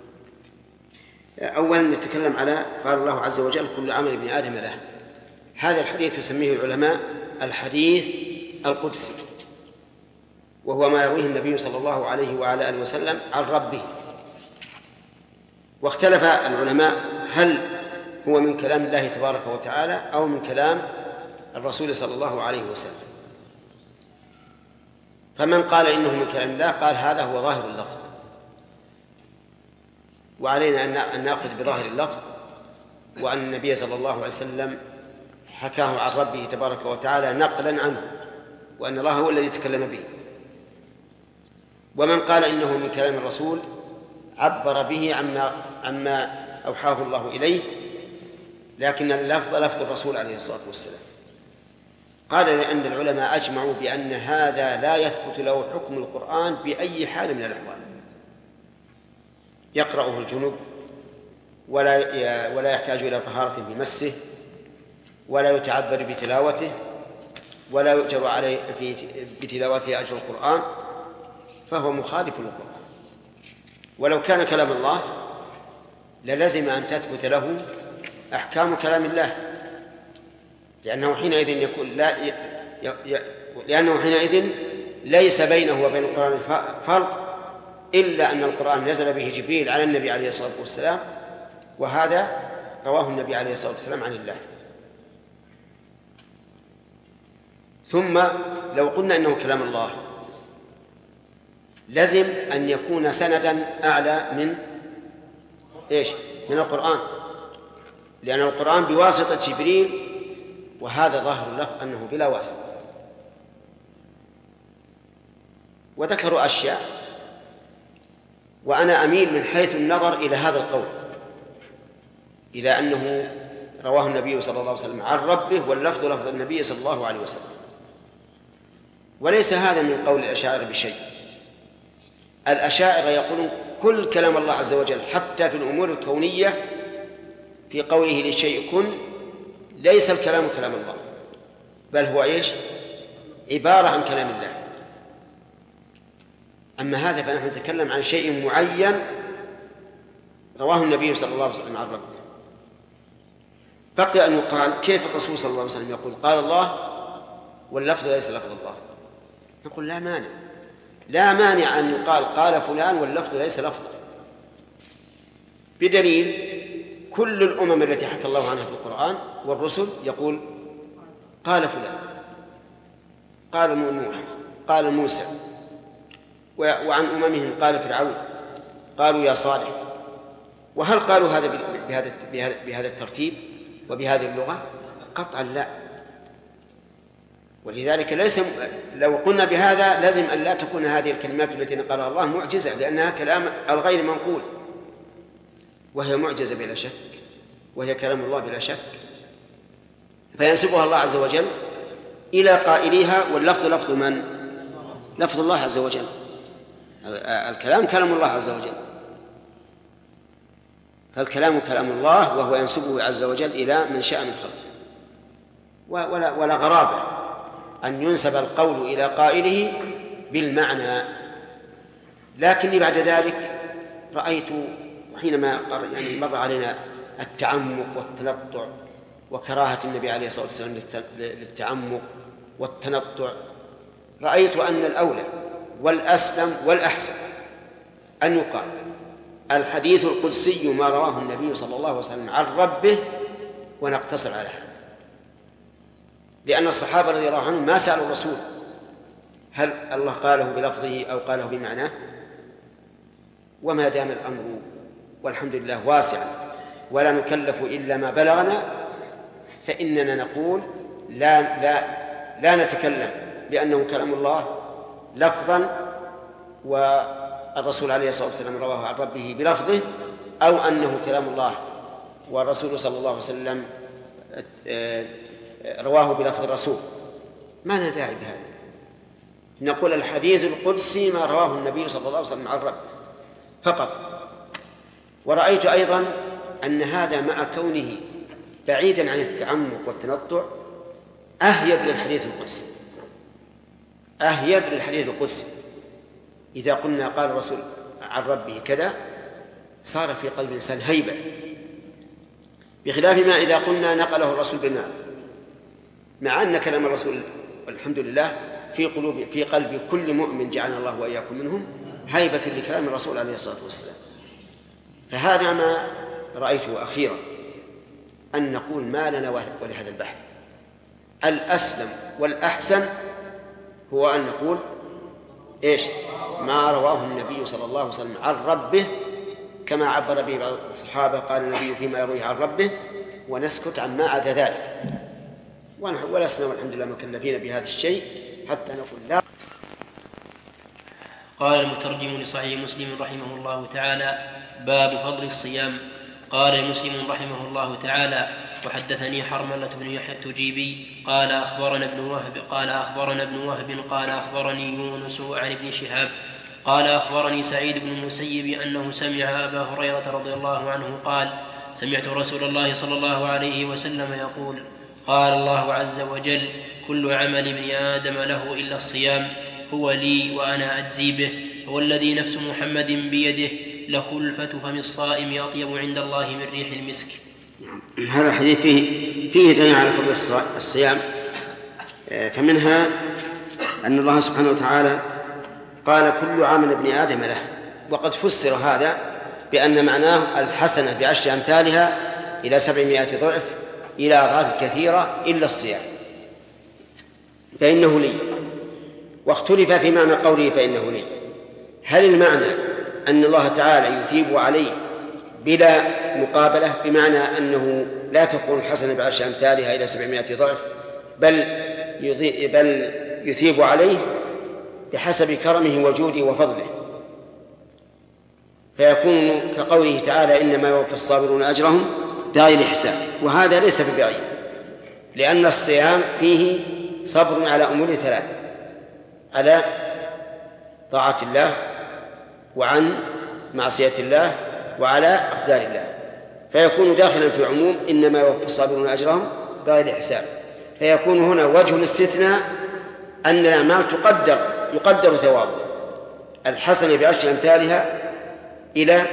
أولا نتكلم على قال الله عز وجل كل عمل ابن آدم له. هذا الحديث يسميه العلماء الحديث القدسي، وهو ما يرويه النبي صلى الله عليه وعلى آله وسلم عن ربه. واختلف العلماء هل هو من كلام الله تبارك وتعالى أو من كلام الرسول صلى الله عليه وسلم. فمن قال إنه من كلام الله قال هذا هو ظاهر اللفظ، وعلينا أن نأخذ بظاهر اللفظ، وأن النبي صلى الله عليه وسلم حكاه عن ربه تبارك وتعالى نقلا عنه، وأن الله هو الذي تكلم به. ومن قال إنه من كلام الرسول عبر به عما أوحاه الله إليه، لكن اللفظ لفظ الرسول عليه الصلاة والسلام. قال لأن العلماء أجمعوا بأن هذا لا يثبت له حكم القرآن بأي حال من الأحوال، يقرأه الجنوب ولا يحتاج إلى طهارة بمسه، ولا يتعبد بتلاوته، ولا يؤجر عليه بتلاوته أجر القرآن، فهو مخالف للقرآن. ولو كان كلام الله للزم أن تثبت له أحكام كلام الله، لأنه حينئذ ليس بينه وبين القرآن فرق، إلا أن القرآن نزل به جبريل على النبي عليه الصلاة والسلام، وهذا رواه النبي عليه الصلاة والسلام عن الله. ثم لو قلنا إنه كلام الله لازم أن يكون سندا أعلى من القرآن، لأن القرآن بواسطة جبريل، وهذا ظاهر اللفظ أنه بلا واسطة. وذكروا أشياء، وأنا أميل من حيث النظر إلى هذا القول، إلى أنه رواه النبي صلى الله عليه وسلم عن ربه، واللفظ لفظ النبي صلى الله عليه وسلم، وليس هذا من قول الأشاعرة بشيء. الأشاعرة يقولون كل كلام الله عز وجل حتى في الأمور الكونية في قوله للشيء كن، ليس الكلام كلام الله، بل هو عبارة عن كلام الله. أما هذا فنحن نتكلم عن شيء معين رواه النبي صلى الله عليه وسلم عن ربه. بقي أن يقال كيف الرسول صلى الله عليه وسلم يقول قال الله واللفظ ليس لفظ الله؟ نقول لا مانع أن يقال قال فلان واللفظ ليس لفظه، بدليل كل الأمم التي حكى الله عنها في القرآن والرسل يقول قال فلان، قال نوح، قال موسى، وعن أممهم قال فرعون، قالوا يا صالح. وهل قالوا هذا بهذا الترتيب وبهذه اللغة؟ قطعا لا. ولذلك لو قلنا بهذا لازم أن لا تكون هذه الكلمات التي نقلها الله معجزة، لأنها كلام الغير منقول، وهي معجزة بلا شك، وهي كلام الله بلا شك، فينسبها الله عز وجل إلى قائليها، واللفظ لفظ من؟ لفظ الله عز وجل. الكلام كلام الله عز وجل، فالكلام كلام الله، وهو ينسبه عز وجل إلى من شاء من خلقه. ولا غرابة أن ينسب القول إلى قائله بالمعنى. لكني بعد ذلك رأيت حينما مر علينا التعمق والتنطع وكراهة النبي عليه الصلاة والسلام للتعمق والتنطع، رأيت أن الأولى والأسلم والأحسن أن يقال الحديث القدسي ما رواه النبي صلى الله عليه وسلم عن ربه، ونقتصر على هذا، لأن الصحابة رضي الله عنهم ما سألوا الرسول هل الله قاله بلفظه أو قاله بمعناه. وما دام الأمر والحمد لله واسع ولا نكلف إلا ما بلغنا، فإننا نقول لا نتكلم بأنه كلام الله لفظا والرسول عليه الصلاة والسلام رواه عن ربه بلفظه، أو أنه كلام الله والرسول صلى الله عليه وسلم رواه بلفظ الرسول. ما لنا داعي بهذا، نقول الحديث القدسي ما رواه النبي صلى الله عليه وسلم عن ربه فقط. ورأيت أيضا أن هذا مع كونه بعيدا عن التعمق والتنطع أهيب للحديث القدسي، أهيب للحديث القدسي. إذا قلنا قال الرسول عن ربه كذا صار في قلب الإنسان هيبة، بخلاف ما إذا قلنا نقله الرسول بالمعنى، مع أن كلام الرسول الحمد لله في قلب كل مؤمن جعلنا الله وإياكم منهم هيبة لكلام الرسول عليه الصلاة والسلام. فهذا ما رأيته أخيرا، أن نقول ما لنا ولهذا البحث. الأسلم والأحسن هو أن نقول ما رواه النبي صلى الله عليه وسلم عن ربه، كما عبر به بعض الصحابة قال النبي فيما يرويه عن ربه، ونسكت عن ما عدا ذلك. ولسنا والحمد لله مكلفين بهذا الشيء حتى نقول لا. قال المترجم لصحيح مسلم رحمه الله تعالى: باب فضل الصيام. قال مسلم رحمه الله تعالى: وحدثني حرملة بن يحيى التجيبي قال أخبرنا ابن وهب قال أخبرني يونس عن ابن شهاب قال أخبرني سعيد بن المسيب أنه سمع أبا هريرة رضي الله عنه قال: سمعت رسول الله صلى الله عليه وسلم يقول: قال الله عز وجل: كل عمل ابن آدم له إلا الصيام، هو لي وأنا أجزي به، هو الذي نفس محمد بيده، لخلفة فم الصائم أطيب عند الله من ريح المسك. هذا الحديث فيه دليل على فضل الصيام. فمنها أن الله سبحانه وتعالى قال كل عمل ابن آدم له، وقد فسر هذا بأن معناه الحسنة ب10 أمثالها إلى 700 ضعف إلى أضعاف كثيرة إلا الصيام فإنه لي. واختلف في معنى قوله فإنه لي، هل المعنى أن الله تعالى يثيب عليه بلا مقابلة، بمعنى أنه لا تكون الحسنة ب10 أمثالها إلى 700 ضعف، بل يثيب عليه بحسب كرمه وجوده وفضله، فيكون كقوله تعالى إنما يوفى الصابرون أجرهم بغير حساب. وهذا ليس ببعيد، لأن الصيام فيه صبر على أمور 3: على طاعة الله، وعن معصية الله، وعلى أقدار الله، فيكون داخلا في عموم إنما يوفى الصابرون أجرهم بغير حساب. فيكون هنا وجه الاستثناء أن الأعمال يقدر ثوابه الحسنة ب10 أمثالها إلى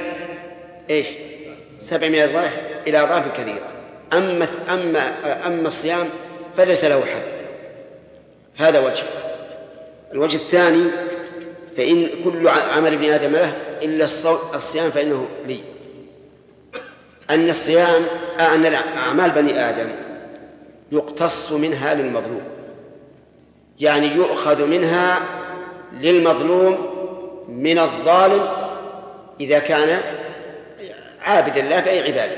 700 ضعف إلى أضعاف كثيرة. أما الصيام فليس له حد. هذا وجه. الوجه الثاني: فإن كل عمل ابن آدم له إلا الصيام فإنه لي. أن الصيام أن أعمال بني آدم يقتص منها للمظلوم، يعني يؤخذ منها للمظلوم من الظالم إذا كان عابدا الله فأي عباده،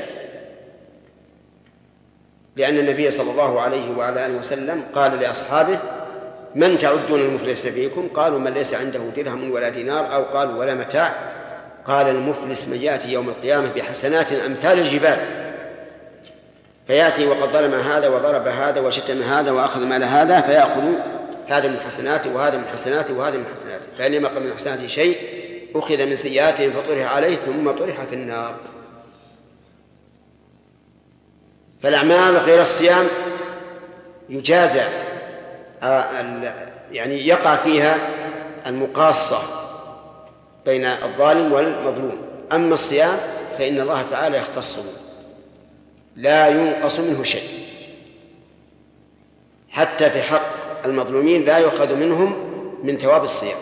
لأن النبي صلى الله عليه وعلى آله وسلم قال لأصحابه: من تعدون المفلس فيكم؟ قالوا: من ليس عنده درهم ولا دينار، أو قالوا: ولا متاع. قال: المفلس من يأتي يوم القيامة بحسنات أمثال الجبال، فيأتي وقد ظلم هذا وضرب هذا وشتم هذا وأخذ مال هذا، فيأخذ هذا من حسناته وهذا من حسناته وهذا من حسناته، فإن لم يقم من حسناته شيء أخذ من سيئاته فطرح عليه ثم طرح في النار. فالأعمال غير الصيام يجازى، يعني يقع فيها المقاصة بين الظالم والمظلوم. أما الصيام فإن الله تعالى يختص به، لا ينقص منه شيء، حتى في حق المظلومين لا يؤخذ منهم من ثواب الصيام.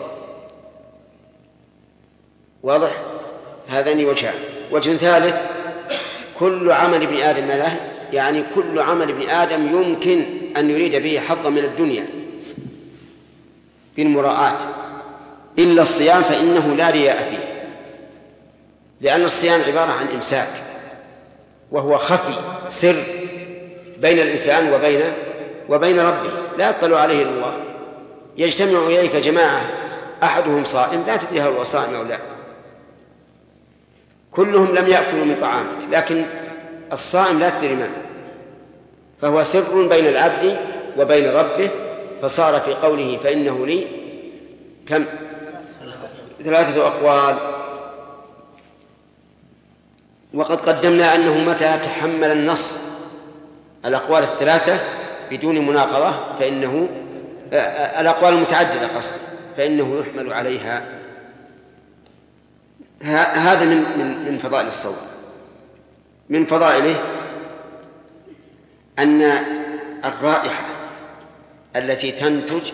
واضح؟ هذان وجهان. وجه ثالث: كل عمل ابن آدم له، يعني كل عمل ابن آدم يمكن أن يريد به حظا من الدنيا بالمراءة إلا الصيام فإنه لا رياء فيه، لأن الصيام عبارة عن إمساك، وهو خفي سر بين الإنسان وبين ربه، لا يطلع عليه إلا الله. يجتمع إليك جماعة أحدهم صائم، لا تدري هل هو صائم أو لا، كلهم لم يأكلوا من طعامك، لكن الصائم لا تدري من، فهو سر بين العبد وبين ربه. فصار في قوله فإنه لي كم؟ 3 أقوال. وقد قدمنا أنه متى تحمل النص الأقوال 3 بدون مناقضة فإنه الأقوال المتعددة قصد فإنه يحمل عليها. هذا من فضائل الصوم. من فضائله أن الرائحة التي تنتج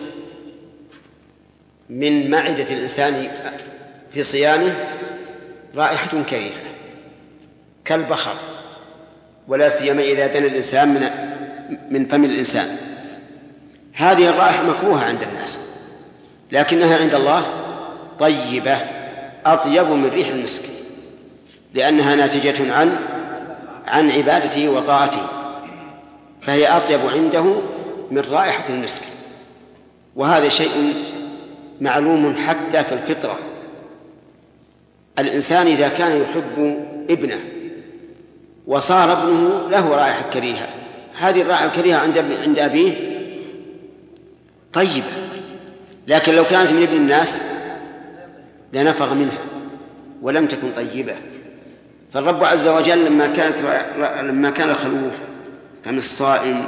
من معدة الإنسان في صيامه رائحة كريهة كالبخر، ولا سيما إذا دنا الإنسان من فم الإنسان. هذه الرائحة مكروهة عند الناس، لكنها عند الله طيبة أطيب من ريح المسك، لأنها ناتجة عن عبادته وطاعته، فهي أطيب عنده من رائحة المسك. وهذا شيء معلوم حتى في الفطرة. الإنسان إذا كان يحب ابنه وصار ابنه له رائحة كريهة، هذه الرائحة الكريهة عند أبيه طيبة، لكن لو كانت من ابن الناس لنفغ منها ولم تكن طيبة. فالرب عز وجل لما كان الخلوف فم الصائم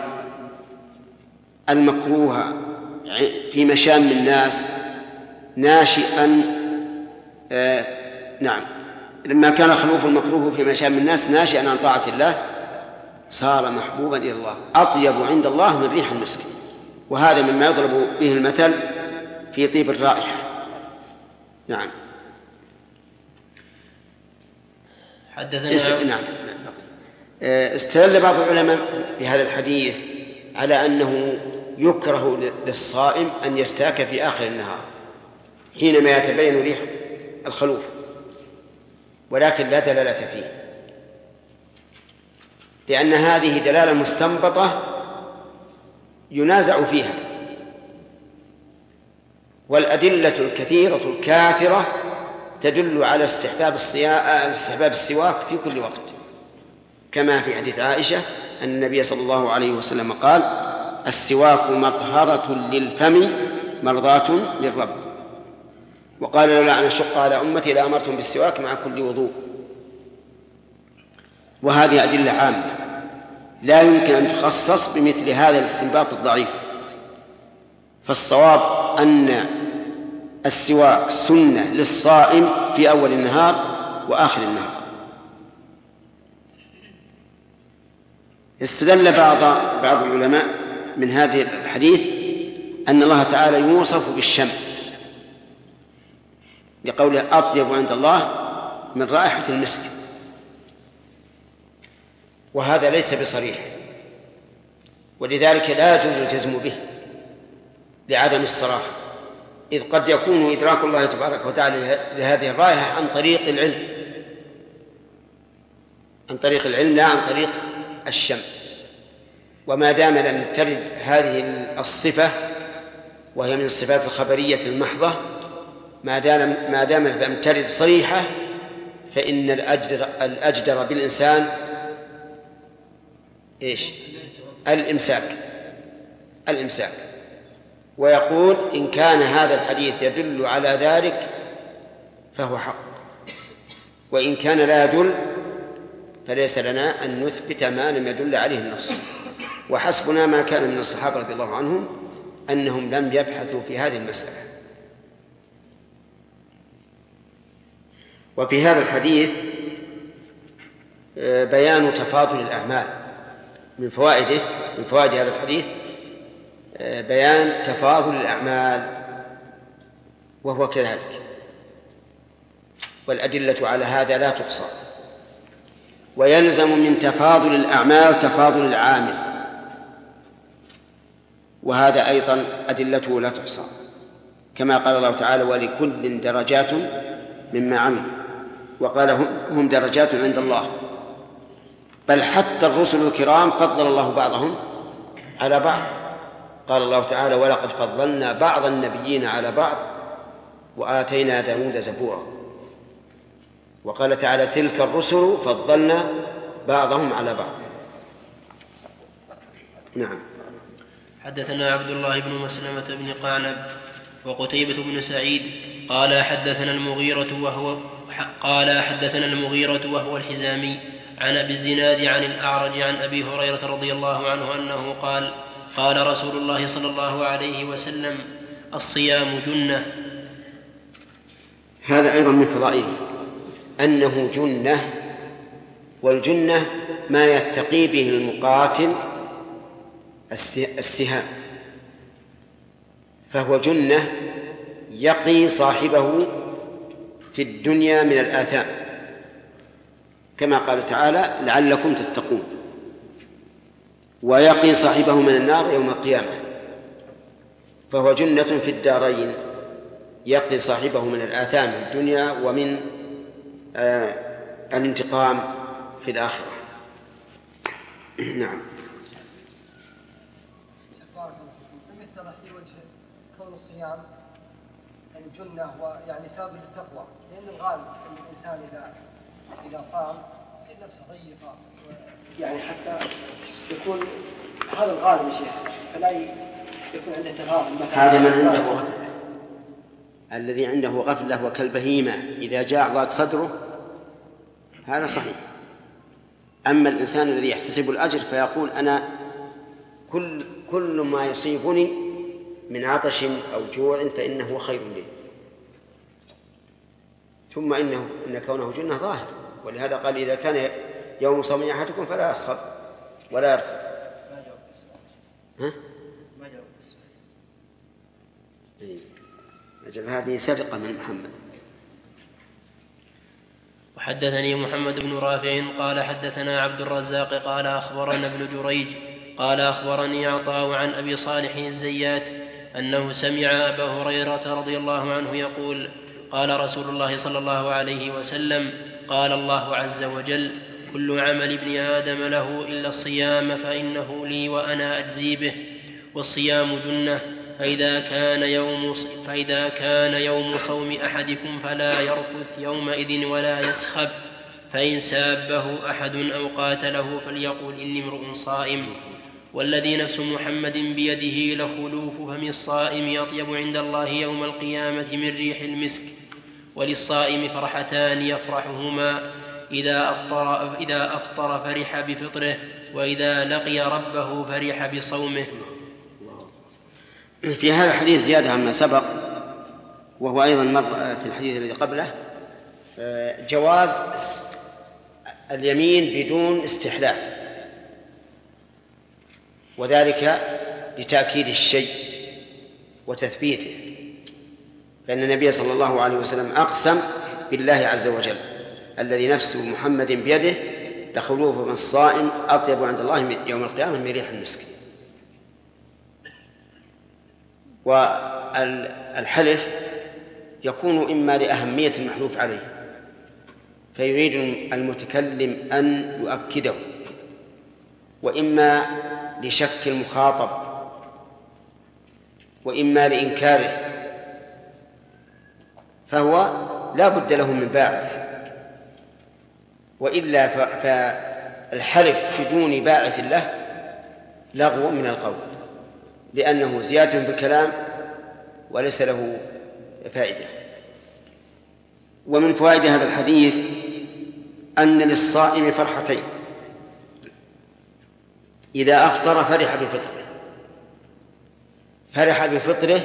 المكروه في مشام الناس ناشئا لما كان خلوف المكروه في مشام الناس ناشئا عن طاعة الله، صار محبوبا إلى الله، أطيب عند الله من ريح المسك. وهذا مما يضرب به المثل في طيب الرائحة. نعم. نعم. استدل بعض العلماء بهذا الحديث على أنه يكره للصائم أن يستاك في آخر النهار حينما يتبين ريح الخلوف، ولكن لا دلالة فيه، لأن هذه دلالة مستنبطة ينازع فيها، والأدلة الكثيرة الكاثرة تدل على استحباب السواك في كل وقت، كما في حديث عائشة أن النبي صلى الله عليه وسلم قال: السواك مطهرة للفم مرضاة للرب. وقال: لولا أن أشق على أمتي لأمرتهم بالسواك مع كل وضوء. وهذه أدلة عامة لا يمكن أن تخصص بمثل هذا الاستنباط الضعيف. فالصواب أن السواك سنة للصائم في أول النهار وآخر النهار. استدل بعض العلماء من هذه الحديث أن الله تعالى يوصف بالشم، لقوله: أطيب عند الله من رائحة المسك. وهذا ليس بصريح، ولذلك لا يجوز الجزم به لعدم الصراحة، إذ قد يكون إدراك الله تبارك وتعالى لهذه الرائحة عن طريق العلم لا عن طريق الشم. وما دام لم ترد هذه الصفة، وهي من الصفات الخبرية المحضة، ما دام لم ترد صريحة، فإن الأجدر بالإنسان الإمساك. ويقول: إن كان هذا الحديث يدل على ذلك فهو حق، وإن كان لا يدل فليس لنا أن نثبت ما لم يدل عليه النص. وحسبنا ما كان من الصحابة رضي الله عنهم أنهم لم يبحثوا في هذه المسألة. وفي هذا الحديث بيان تفاضل الأعمال. من فوائد هذا الحديث بيان تفاضل الأعمال، وهو كذلك، والأدلة على هذا لا تحصى. ويلزم من تفاضل الأعمال تفاضل العامل، وهذا أيضا أدلته لا تحصى، كما قال الله تعالى: ولكل درجات مما عمل. وقال: هم درجات عند الله. بل حتى الرسل الكرام فضل الله بعضهم على بعض. قال الله تعالى: ولقد فضلنا بعض النبيين على بعض وآتينا داود زبورا. وقال تعالى: تلك الرسل فضلنا بعضهم على بعض. نعم. حدثنا عبد الله بن مسلمة بن قعنب وقتيبة بن سعيد قال حدثنا المغيرة وهو الحزامي عن أبي الزناد عن الأعرج عن أبي هريرة رضي الله عنه أنه قال: قال رسول الله صلى الله عليه وسلم: الصيام جنة. هذا أيضا من فضائله أنه جنة، والجنة ما يتقي به المقاتل السهام، فهو جنة يقي صاحبه في الدنيا من الآثام، كما قال تعالى: لعلكم تتقون. ويقي صاحبه من النار يوم القيامة، فهو جنة في الدارين، يقي صاحبه من الآثام في الدنيا ومن الانتقام في الآخرة. نعم. يتضح في وجه كون الصيام يعني جنة ويعني سبب للتقوى، لأن الغالب أن الإنسان إذا صام يصير نفسه ضيقة، يعني حتى يكون هذا الغالب يا شيخ، فلا يكون عنده تغافل. هذا من عنده غفلة. الذي عنده غفلة وكالبهيمة إذا جاع ضاق صدره، هذا صحيح. أما الإنسان الذي يحتسب الأجر فيقول: أنا كل ما يصيبني من عطش أو جوع فإنه خير لي. ثم إن كونه جنة ظاهر، ولهذا قال: إذا كان يوم صوم أحدكم فلا يصخب، ولا يرفث. ها؟ أجل هذه سرقة من محمد. وحدثني محمد بن رافع قال حدثنا عبد الرزاق قال أخبرنا ابن جريج قال أخبرني عطاء عن أبي صالح الزيات أنه سمع أبا هريرة رضي الله عنه يقول قال رسول الله صلى الله عليه وسلم قال الله عز وجل كل عمل ابن آدم له إلا الصيام فإنه لي وأنا أجزي به والصيام جنة فإذا كان يوم صوم أحدكم فلا يرفث يومئذ ولا يسخب فإن سابه أحد أو قاتله فليقل إني امرؤ صائم والذي نفس محمد بيده لخلوف فم الصائم أطيب عند الله يوم القيامة من ريح المسك وللصائم فرحتان يفرحهما إذا أفطر فرح بفطره وإذا لقي ربه فرح بصومه. في هذا الحديث زيادة عما سبق، وهو أيضا مر في الحديث الذي قبله، جواز اليمين بدون استحلاف، وذلك لتأكيد الشيء وتثبيته، فإن النبي صلى الله عليه وسلم أقسم بالله عز وجل الذي نفس محمد بيده لخلوف من الصائم أطيب عند الله يوم القيامة من ريح المسك. والحلف يكون إما لأهمية المحلوف عليه فيريد المتكلم أن يؤكده، وإما لشك المخاطب، وإما لإنكاره، فهو لا بد له من باعث، وإلا فالحلف بدون باعث له لغو من القول، لأنه زيادة بالكلام وليس له فائدة. ومن فوائد هذا الحديث أن للصائم فرحتين: إذا أفطر فرح بفطره، فرح بفطره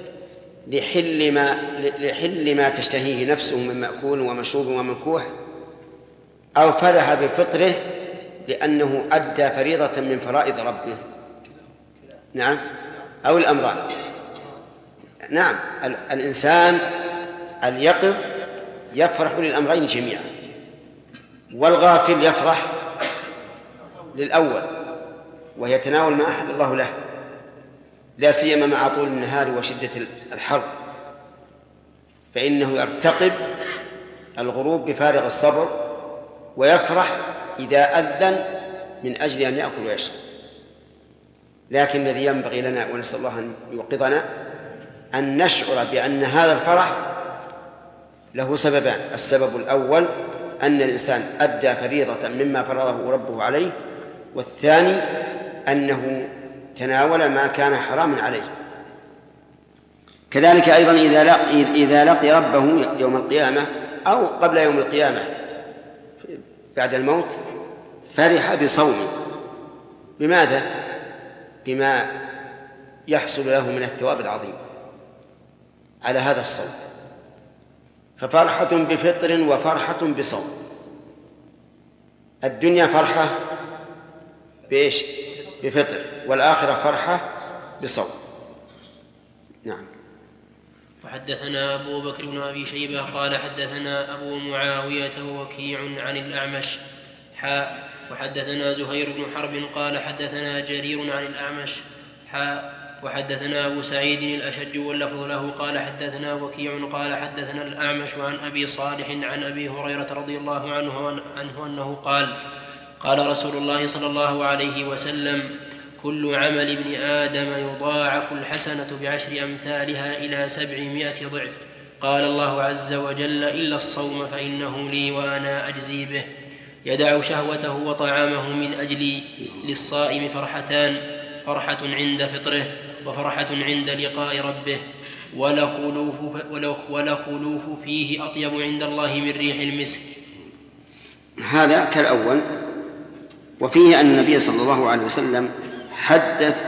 لحل ما تشتهيه نفسه من مأكول ومشروب ومنكوح، أو فرح بفطره لأنه أدى فريضة من فرائض ربه. نعم، أو الأمران. نعم، الإنسان اليقظ يفرح للأمرين جميعا، والغافل يفرح للأول ويتناول ما أحل الله له، لا سيما مع طول النهار وشدة الحر، فإنه يرتقب الغروب بفارغ الصبر ويفرح إذا أذن من أجل أن يأكل ويشرب. لكن الذي ينبغي لنا، ونسأل الله أن يوقظنا، أن نشعر بأن هذا الفرح له سببان: السبب الأول أن الإنسان أدى فريضة مما فرضه ربه عليه، والثاني أنه تناول ما كان حراما عليه. كذلك أيضا إذا لقي ربه يوم القيامة أو قبل يوم القيامة بعد الموت فرح بصومه. بماذا؟ بما يحصل له من الثواب العظيم على هذا الصوم، ففرحة بفطر وفرحة بصوم. الدنيا فرحة بإيش؟ بفطر، والآخرة فرحة بصوم. نعم. وحدثنا أبو بكر بن أبي شيبة قال حدثنا أبو معاوية ووكيع عن الأعمش وحدثنا زهير بن حرب قال حدثنا جرير عن الأعمش وحدثنا أبو سعيد الأشج واللفظ له قال حدثنا وكيع قال حدثنا الأعمش عن أبي صالح عن أبي هريرة رضي الله عنه أنه قال رسول الله صلى الله عليه وسلم: كل عمل ابن آدم يضاعف الحسنة ب10 أمثالها إلى 700 ضعف. قال الله عز وجل: إلا الصوم فإنه لي وأنا أجزي به. يدع شهوته وطعامه من أجلي. للصائم فرحتان: فرحة عند فطره وفرحة عند لقاء ربه، ولخلوف فيه أطيب عند الله من ريح المسك. هذا كالأول. وفيه أن النبي صلى الله عليه وسلم حدث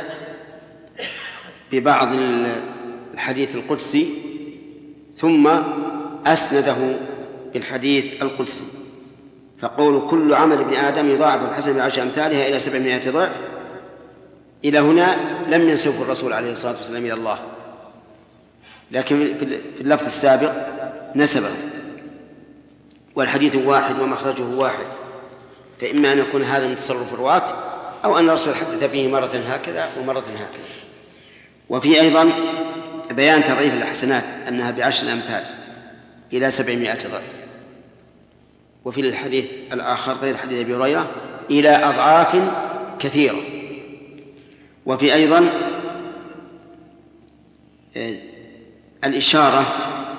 ببعض الحديث القدسي ثم أسنده بالحديث القدسي، فقول كل عمل ابن آدم يضاعف الحسنة بعشر أمثالها إلى 700 ضعف، إلى هنا لم ينسبه الرسول عليه الصلاة والسلام إلى الله، لكن في اللفظ السابق نسبه، والحديث واحد ومخرجه واحد، فإما أن يكون هذا من تصرف الرواة أو أن الرسول حدث فيه مرة هكذا ومرة هكذا. وفي أيضا بيان تضعيف الحسنات أنها بعشر الأمثال إلى 700 ضعف. وفي الحديث الآخر غير حديث أبي هريرة إلى أضعاف كثيرة. وفي أيضا الإشارة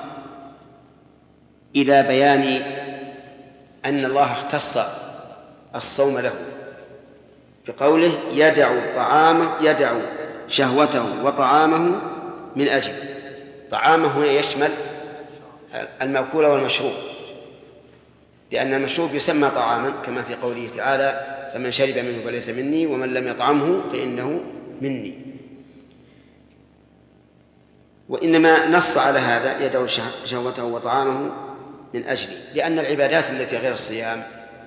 إلى بيان أن الله اختص الصوم له بقوله يدع شهوته وطعامه من أجل. طعامه هنا يشمل المأكول والمشروب، لأن المشروب يسمى طعاما كما في قوله تعالى فمن شرب منه فليس مني ومن لم يطعمه فإنه مني. وإنما نص على هذا يدع شهوته وطعامه من أجل، لأن العبادات التي غير الصيام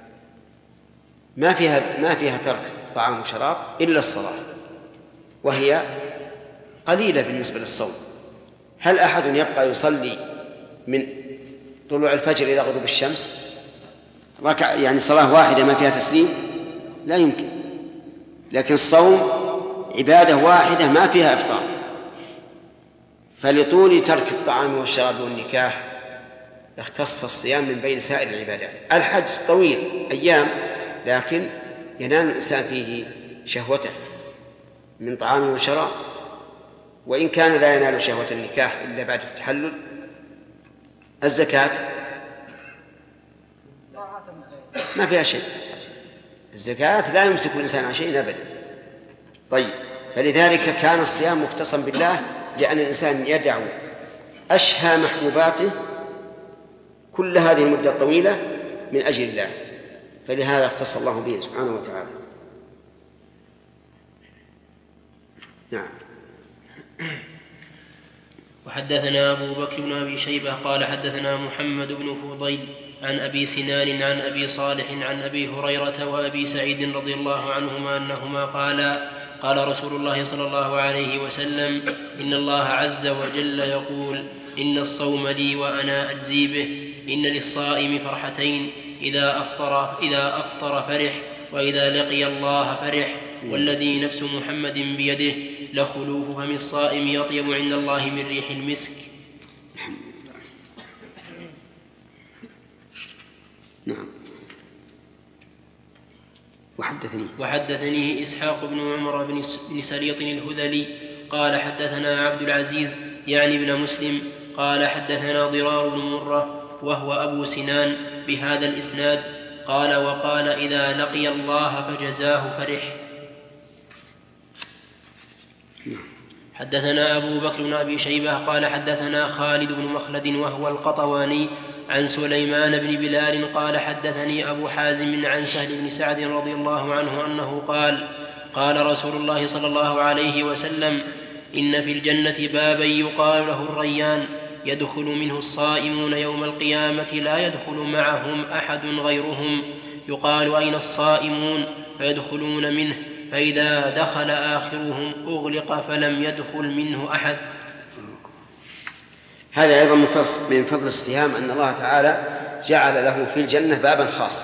ما فيها ترك طعام وشراب إلا الصلاة، وهي قليلة بالنسبة للصوم. هل أحد يبقى يصلي من طلوع الفجر إلى غروب الشمس يعني صلاة واحدة ما فيها تسليم؟ لا يمكن. لكن الصوم عبادة واحدة ما فيها إفطار، فلطول ترك الطعام والشراب والنكاح اختص الصيام من بين سائر العبادات. الحج طويل أيام، لكن ينال الإنسان فيه شهوته من طعام وشراب، وإن كان لا ينال شهوة النكاح إلا بعد التحلل. الزكاة ما فيها شيء، الزكاة لا يمسك الإنسان عن شيء أبدا. طيب، فلذلك كان الصيام مختصا بالله، لأن الإنسان يدع أشهى محبوباته كل هذه المدة الطويلة من أجل الله، فلهذا اختص الله به سبحانه وتعالى. نعم. وحدثنا أبو بكر بن أبي شيبة قال حدثنا محمد بن فضيل عن أبي سنان عن أبي صالح عن أبي هريرة وأبي سعيد رضي الله عنهما أنهما قال رسول الله صلى الله عليه وسلم إن الله عز وجل يقول إن الصوم لي وأنا أجزي به، إن للصائم فرحتين إذا أفطر فرح وإذا لقي الله فرح، والذي نفس محمد بيده لخلوف فم الصائم يطيب عند الله من ريح المسك. نعم. وحدثني إسحاق بن عمر بن سريط الهذلي قال حدثنا عبد العزيز يعني بن مسلم قال حدثنا ضرار بن مرة وهو أبو سنان بهذا الإسناد قال وقال إذا لقي الله فجزاه فرح. حدثنا أبو بكر بن أبي شيبة قال حدثنا خالد بن مخلد وهو القطواني عن سليمان بن بلال قال حدثني أبو حازم عن سهل بن سعد رضي الله عنه أنه قال رسول الله صلى الله عليه وسلم إن في الجنة بابا يقال له الريان يدخل منه الصائمون يوم القيامة لا يدخل معهم أحد غيرهم، يقال أين الصائمون فيدخلون منه، فإذا دخل آخرهم أغلق فلم يدخل منه أحد. هذا أيضا من فضل الصيام أن الله تعالى جعل له في الجنة بابا خاصا.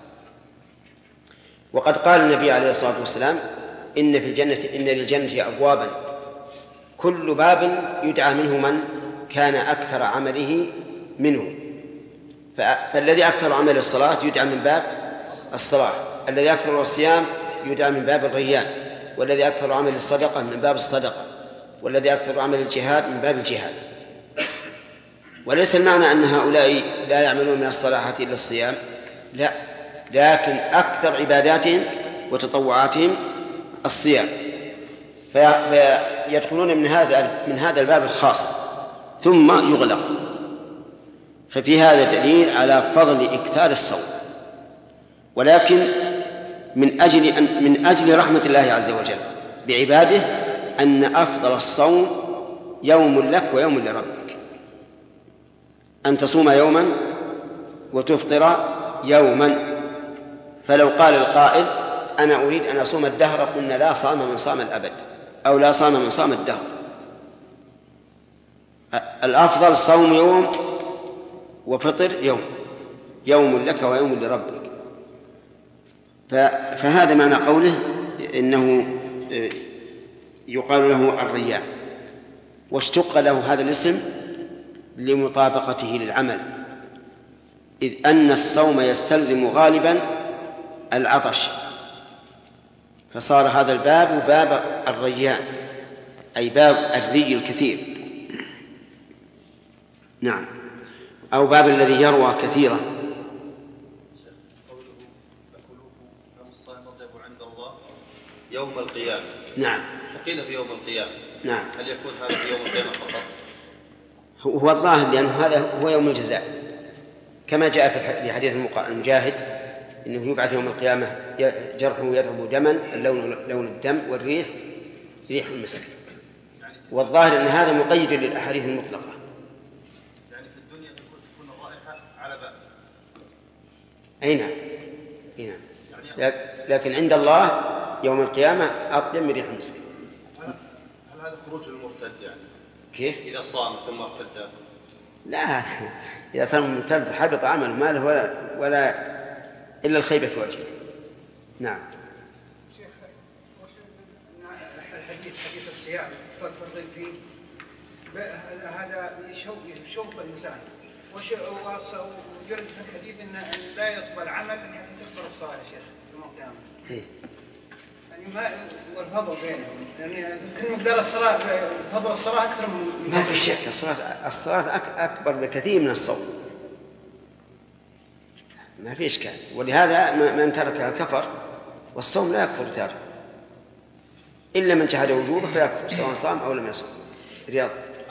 وقد قال النبي عليه الصلاة والسلام إن للجنة أبوابا كل باب يدعى منه من كان أكثر عمله منه، فالذي أكثر عمل الصلاة يدعى من باب الصلاة، الذي أكثر الصيام يدعى من باب الريان، والذي أكثر عمل الصدقة من باب الصدقة، والذي أكثر عمل الجهاد من باب الجهاد. وليس المعنى أن هؤلاء لا يعملون من الصلاحة إلا الصيام، لا، لكن أكثر عباداتهم وتطوعاتهم الصيام، فيدخلون من هذا الباب الخاص ثم يغلق. ففي هذا دليل على فضل إكثار الصوم، ولكن من أجل رحمة الله عز وجل بعباده أن أفضل الصوم يوم لك ويوم لربك، أن تصوم يوما وتفطر يوما. فلو قال القائل أنا أريد أن أصوم الدهر، قلنا لا صام من صام الأبد، أو لا صام من صام الدهر. الأفضل صوم يوم وفطر يوم، يوم لك ويوم لربك. فهذا معنى قوله إنه يقال له الريان، واشتق له هذا الاسم لمطابقته للعمل، إذ أن الصوم يستلزم غالبا العطش، فصار هذا الباب باب الريان، أي باب الري الكثير. نعم، أو باب الذي يروى كثيرا. يوم القيامة. نعم. وقيل في يوم القيامة. نعم. هل يكون هذا في يوم القيامة فقط؟ هو الظاهر، لأنه هذا هو يوم الجزاء، كما جاء في حديث المجاهد إنه يبعث يوم القيامة جرحه يذهب دما، اللون لون الدم، والريح ريح المسك. والظاهر أن هذا مقيد للأحاديث المطلقة. يعني في الدنيا تكون الرائحة على باب. أي نعم. لكن عند الله يوم القيامة أطيب من ريح المسك. هل هذا خروج المرتد يعني؟ كيف؟ إذا صام ثم ارتد. لا، إذا صام المرتد حبط عمله، ما له ولا إلا الخيبة في وجهه. نعم. شيخ، حديث الصيام ترغب فيه، هذا يشوق الإنسان، ويرد في الحديث أن لا يقبل عمل حتى تقبل الصلاة يا شيخ يوم القيامة. يعني ما والفضل بينهم، يعني كل مقدار الصلاة، فضل الصلاة أكثر من ما في شك. الصلاة أكبر بكثير من الصوم، ما في إشكال. ولهذا من تركها كفر، والصوم لا يكفر تارك إلا من جحد وجوبه فيكفر سواء صام أو لم يصوم. رياض.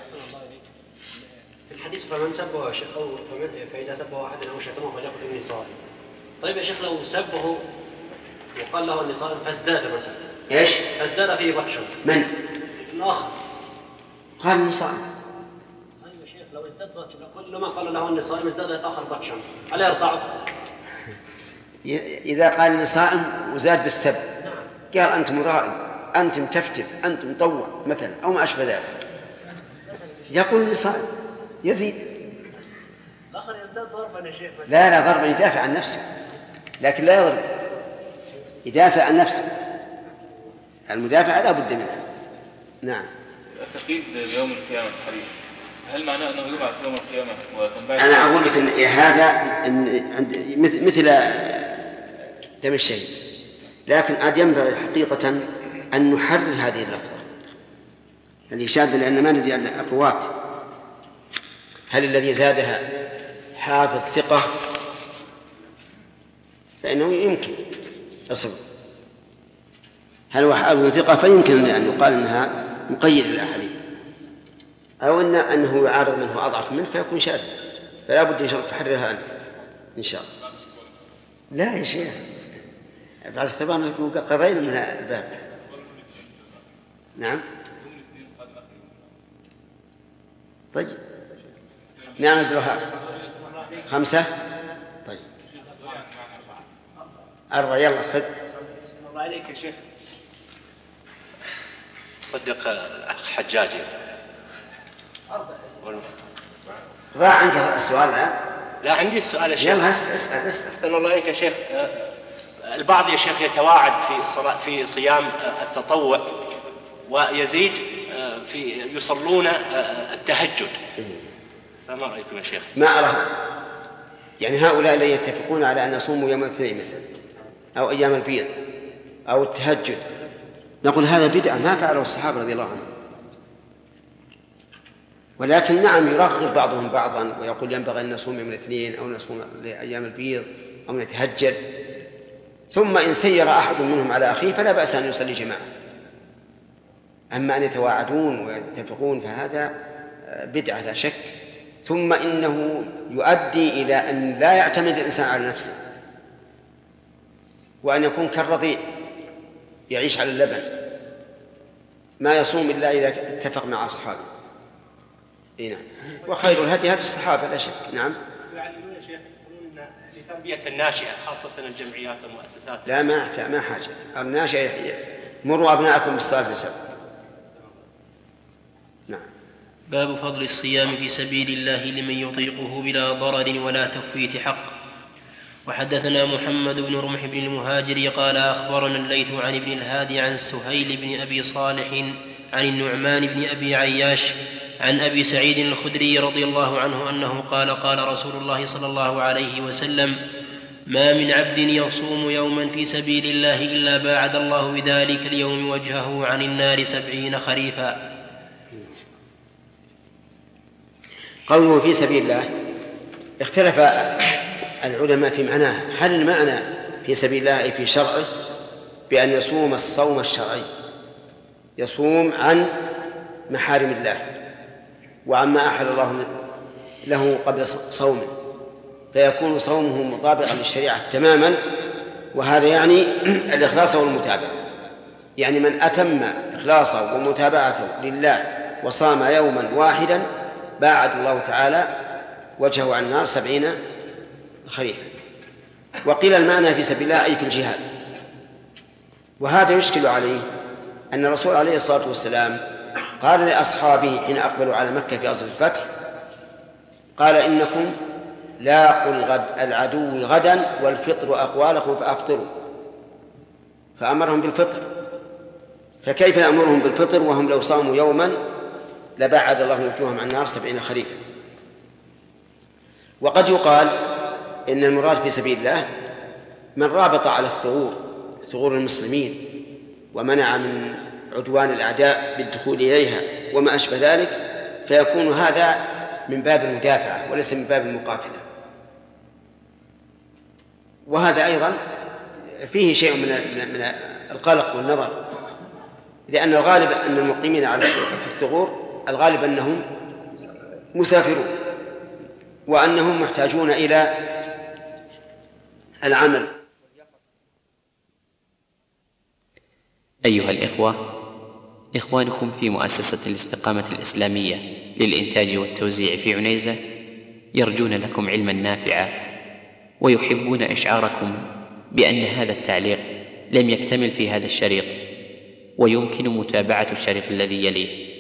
في الحديث فمن سبه يا شيخ، أو فإذا سبه أحد أو شتمه فليقل إني صائم. طيب يا شيخ، لو سبه وقال له إني صائم فازداد مثلا، إيش؟ فازداد فيه بطشا. من؟ الآخر قال إني صائم. طيب يا شيخ، لو ازداد بطشا، كل ما قال له إني صائم ازداد الآخر بطشا، ألا يرضعه؟ إذا قال إني صائم وزاد بالسب، قال أنت مرائي، أنت متفتف، أنت مطوع مثلا، أو ما أشبه ذلك، يقول إني صائم، يزيد. الآخر يزداد ضربا يا شيخ. لا ضربا، يدافع عن نفسه، لكن لا يضرب، يدافع عن نفسه. المدافع لا بد منه. نعم. التقييد بيوم القيامة في الحديث، هل معناه أنه يبعث يوم القيامة وتنبعث؟ أنا أقول لك إن هذا مثل دم الشهيد، لكن قد ينبغي حقيقة أن نحرر هذه اللفظة الإشادة، لأن ما ندري الرواة هل الذي زادها حافظ ثقة، فإنه يمكن أصل، هل هو حافظ ثقة فيمكن أن يقال أنها مقيد للأحاديث، أو أنه يعارض من هو أضعف منه فيكون شاذ، فلا بد إن شاء الله تحررها أنت إن شاء الله. لا يا شيخ، بعد اعتبارنا قضينا من الباب. نعم. طيب. نعم عبد الوهاب. 5. طيب 4. يلا خذ. الله عليك يا شيخ. صدق الأخ حجاجي. ضاع عندك السؤال الآن؟ لا عندي السؤال يا شيخ. يلا اسأل. الله عليك يا شيخ. البعض يا شيخ يتواعد في صيام التطوع ويزيد يصلون التهجد، فما رأيكم يا شيخ؟ ما أرى، يعني هؤلاء لا يتفقون على أن يصوموا يوم الاثنين مثلا، أو أيام البيض، أو التهجد، نقول هذا بدعة ما فعله الصحابة رضي الله عنهم. ولكن نعم يرغب بعضهم بعضا ويقول ينبغي أن نصوم يوم الاثنين، أو نصوم لأيام البيض، أو نتهجد، ثم إن سير أحد منهم على أخيه فلا بأس أن يصلي جماعة. أما أن يتواعدون ويتفقون فهذا بدعة لا شك، ثم إنه يؤدي إلى أن لا يعتمد الإنسان على نفسه، وأن يكون كالرضيع يعيش على اللبن، ما يصوم إلا إذا اتفق مع أصحابه. نعم. وخير الهدي هدي الصحابة لا شك. نعم. يعلمون يا شيخ يقولون التربية الناشئة خاصة الجمعيات والمؤسسات. لا ما حاجة الناشئة مروا أبناءكم بالصلاة لسبب. نعم. باب فضل الصيام في سبيل الله لمن يطيقه بلا ضرر ولا تفويت حق. وحدثنا محمد بن رمح بن المهاجر قال أخبرنا الليث عن ابن الهادي عن سهيل بن أبي صالح عن النعمان بن أبي عياش عن أبي سعيد الخدري رضي الله عنه أنه قال قال رسول الله صلى الله عليه وسلم: ما من عبد يصوم يوما في سبيل الله إلا باعد الله بذلك اليوم وجهه عن النار 70 خريفا. قوله في سبيل الله اختلف العلماء في معناه. هل المعنى في سبيل الله أي في شرعه بأن يصوم الصوم الشرعي، يصوم عن محارم الله وعما أحل الله له قبل صومه، فيكون صومه مطابقا للشريعة تماما، وهذا يعني الإخلاص والمتابعة. يعني من أتم إخلاصه ومتابعته لله وصام يوما واحدا باعد الله تعالى وجهه عن النار 70 خريفا. وقيل المعنى في سبيل الله أي في الجهاد. وهذا يشكل عليه أن الرسول عليه الصلاة والسلام قال لأصحابه حين أقبلوا على مكة في عصر الفتح، قال: إنكم لاقوا العدو غدا والفطر أقوالكم فأفطروا، فأمرهم بالفطر. فكيف يأمرهم بالفطر وهم لو صاموا يوما لبعد الله وجوههم عن النار 70 خريفا؟ وقد يقال إن المراد في سبيل الله من رابط على ثغور المسلمين ومنع من عدوان الأعداء بالدخول إليها وما أشبه ذلك، فيكون هذا من باب المدافعة وليس من باب المقاتلة. وهذا أيضا فيه شيء من القلق والنظر، لأن الغالب أن المقيمين على الثغور الغالب أنهم مسافرون وأنهم محتاجون إلى العمل. أيها الإخوة، إخوانكم في مؤسسة الاستقامة الإسلامية للإنتاج والتوزيع في عنيزة يرجون لكم علما نافعا، ويحبون إشعاركم بأن هذا التعليق لم يكتمل في هذا الشريط، ويمكن متابعة الشريط الذي يليه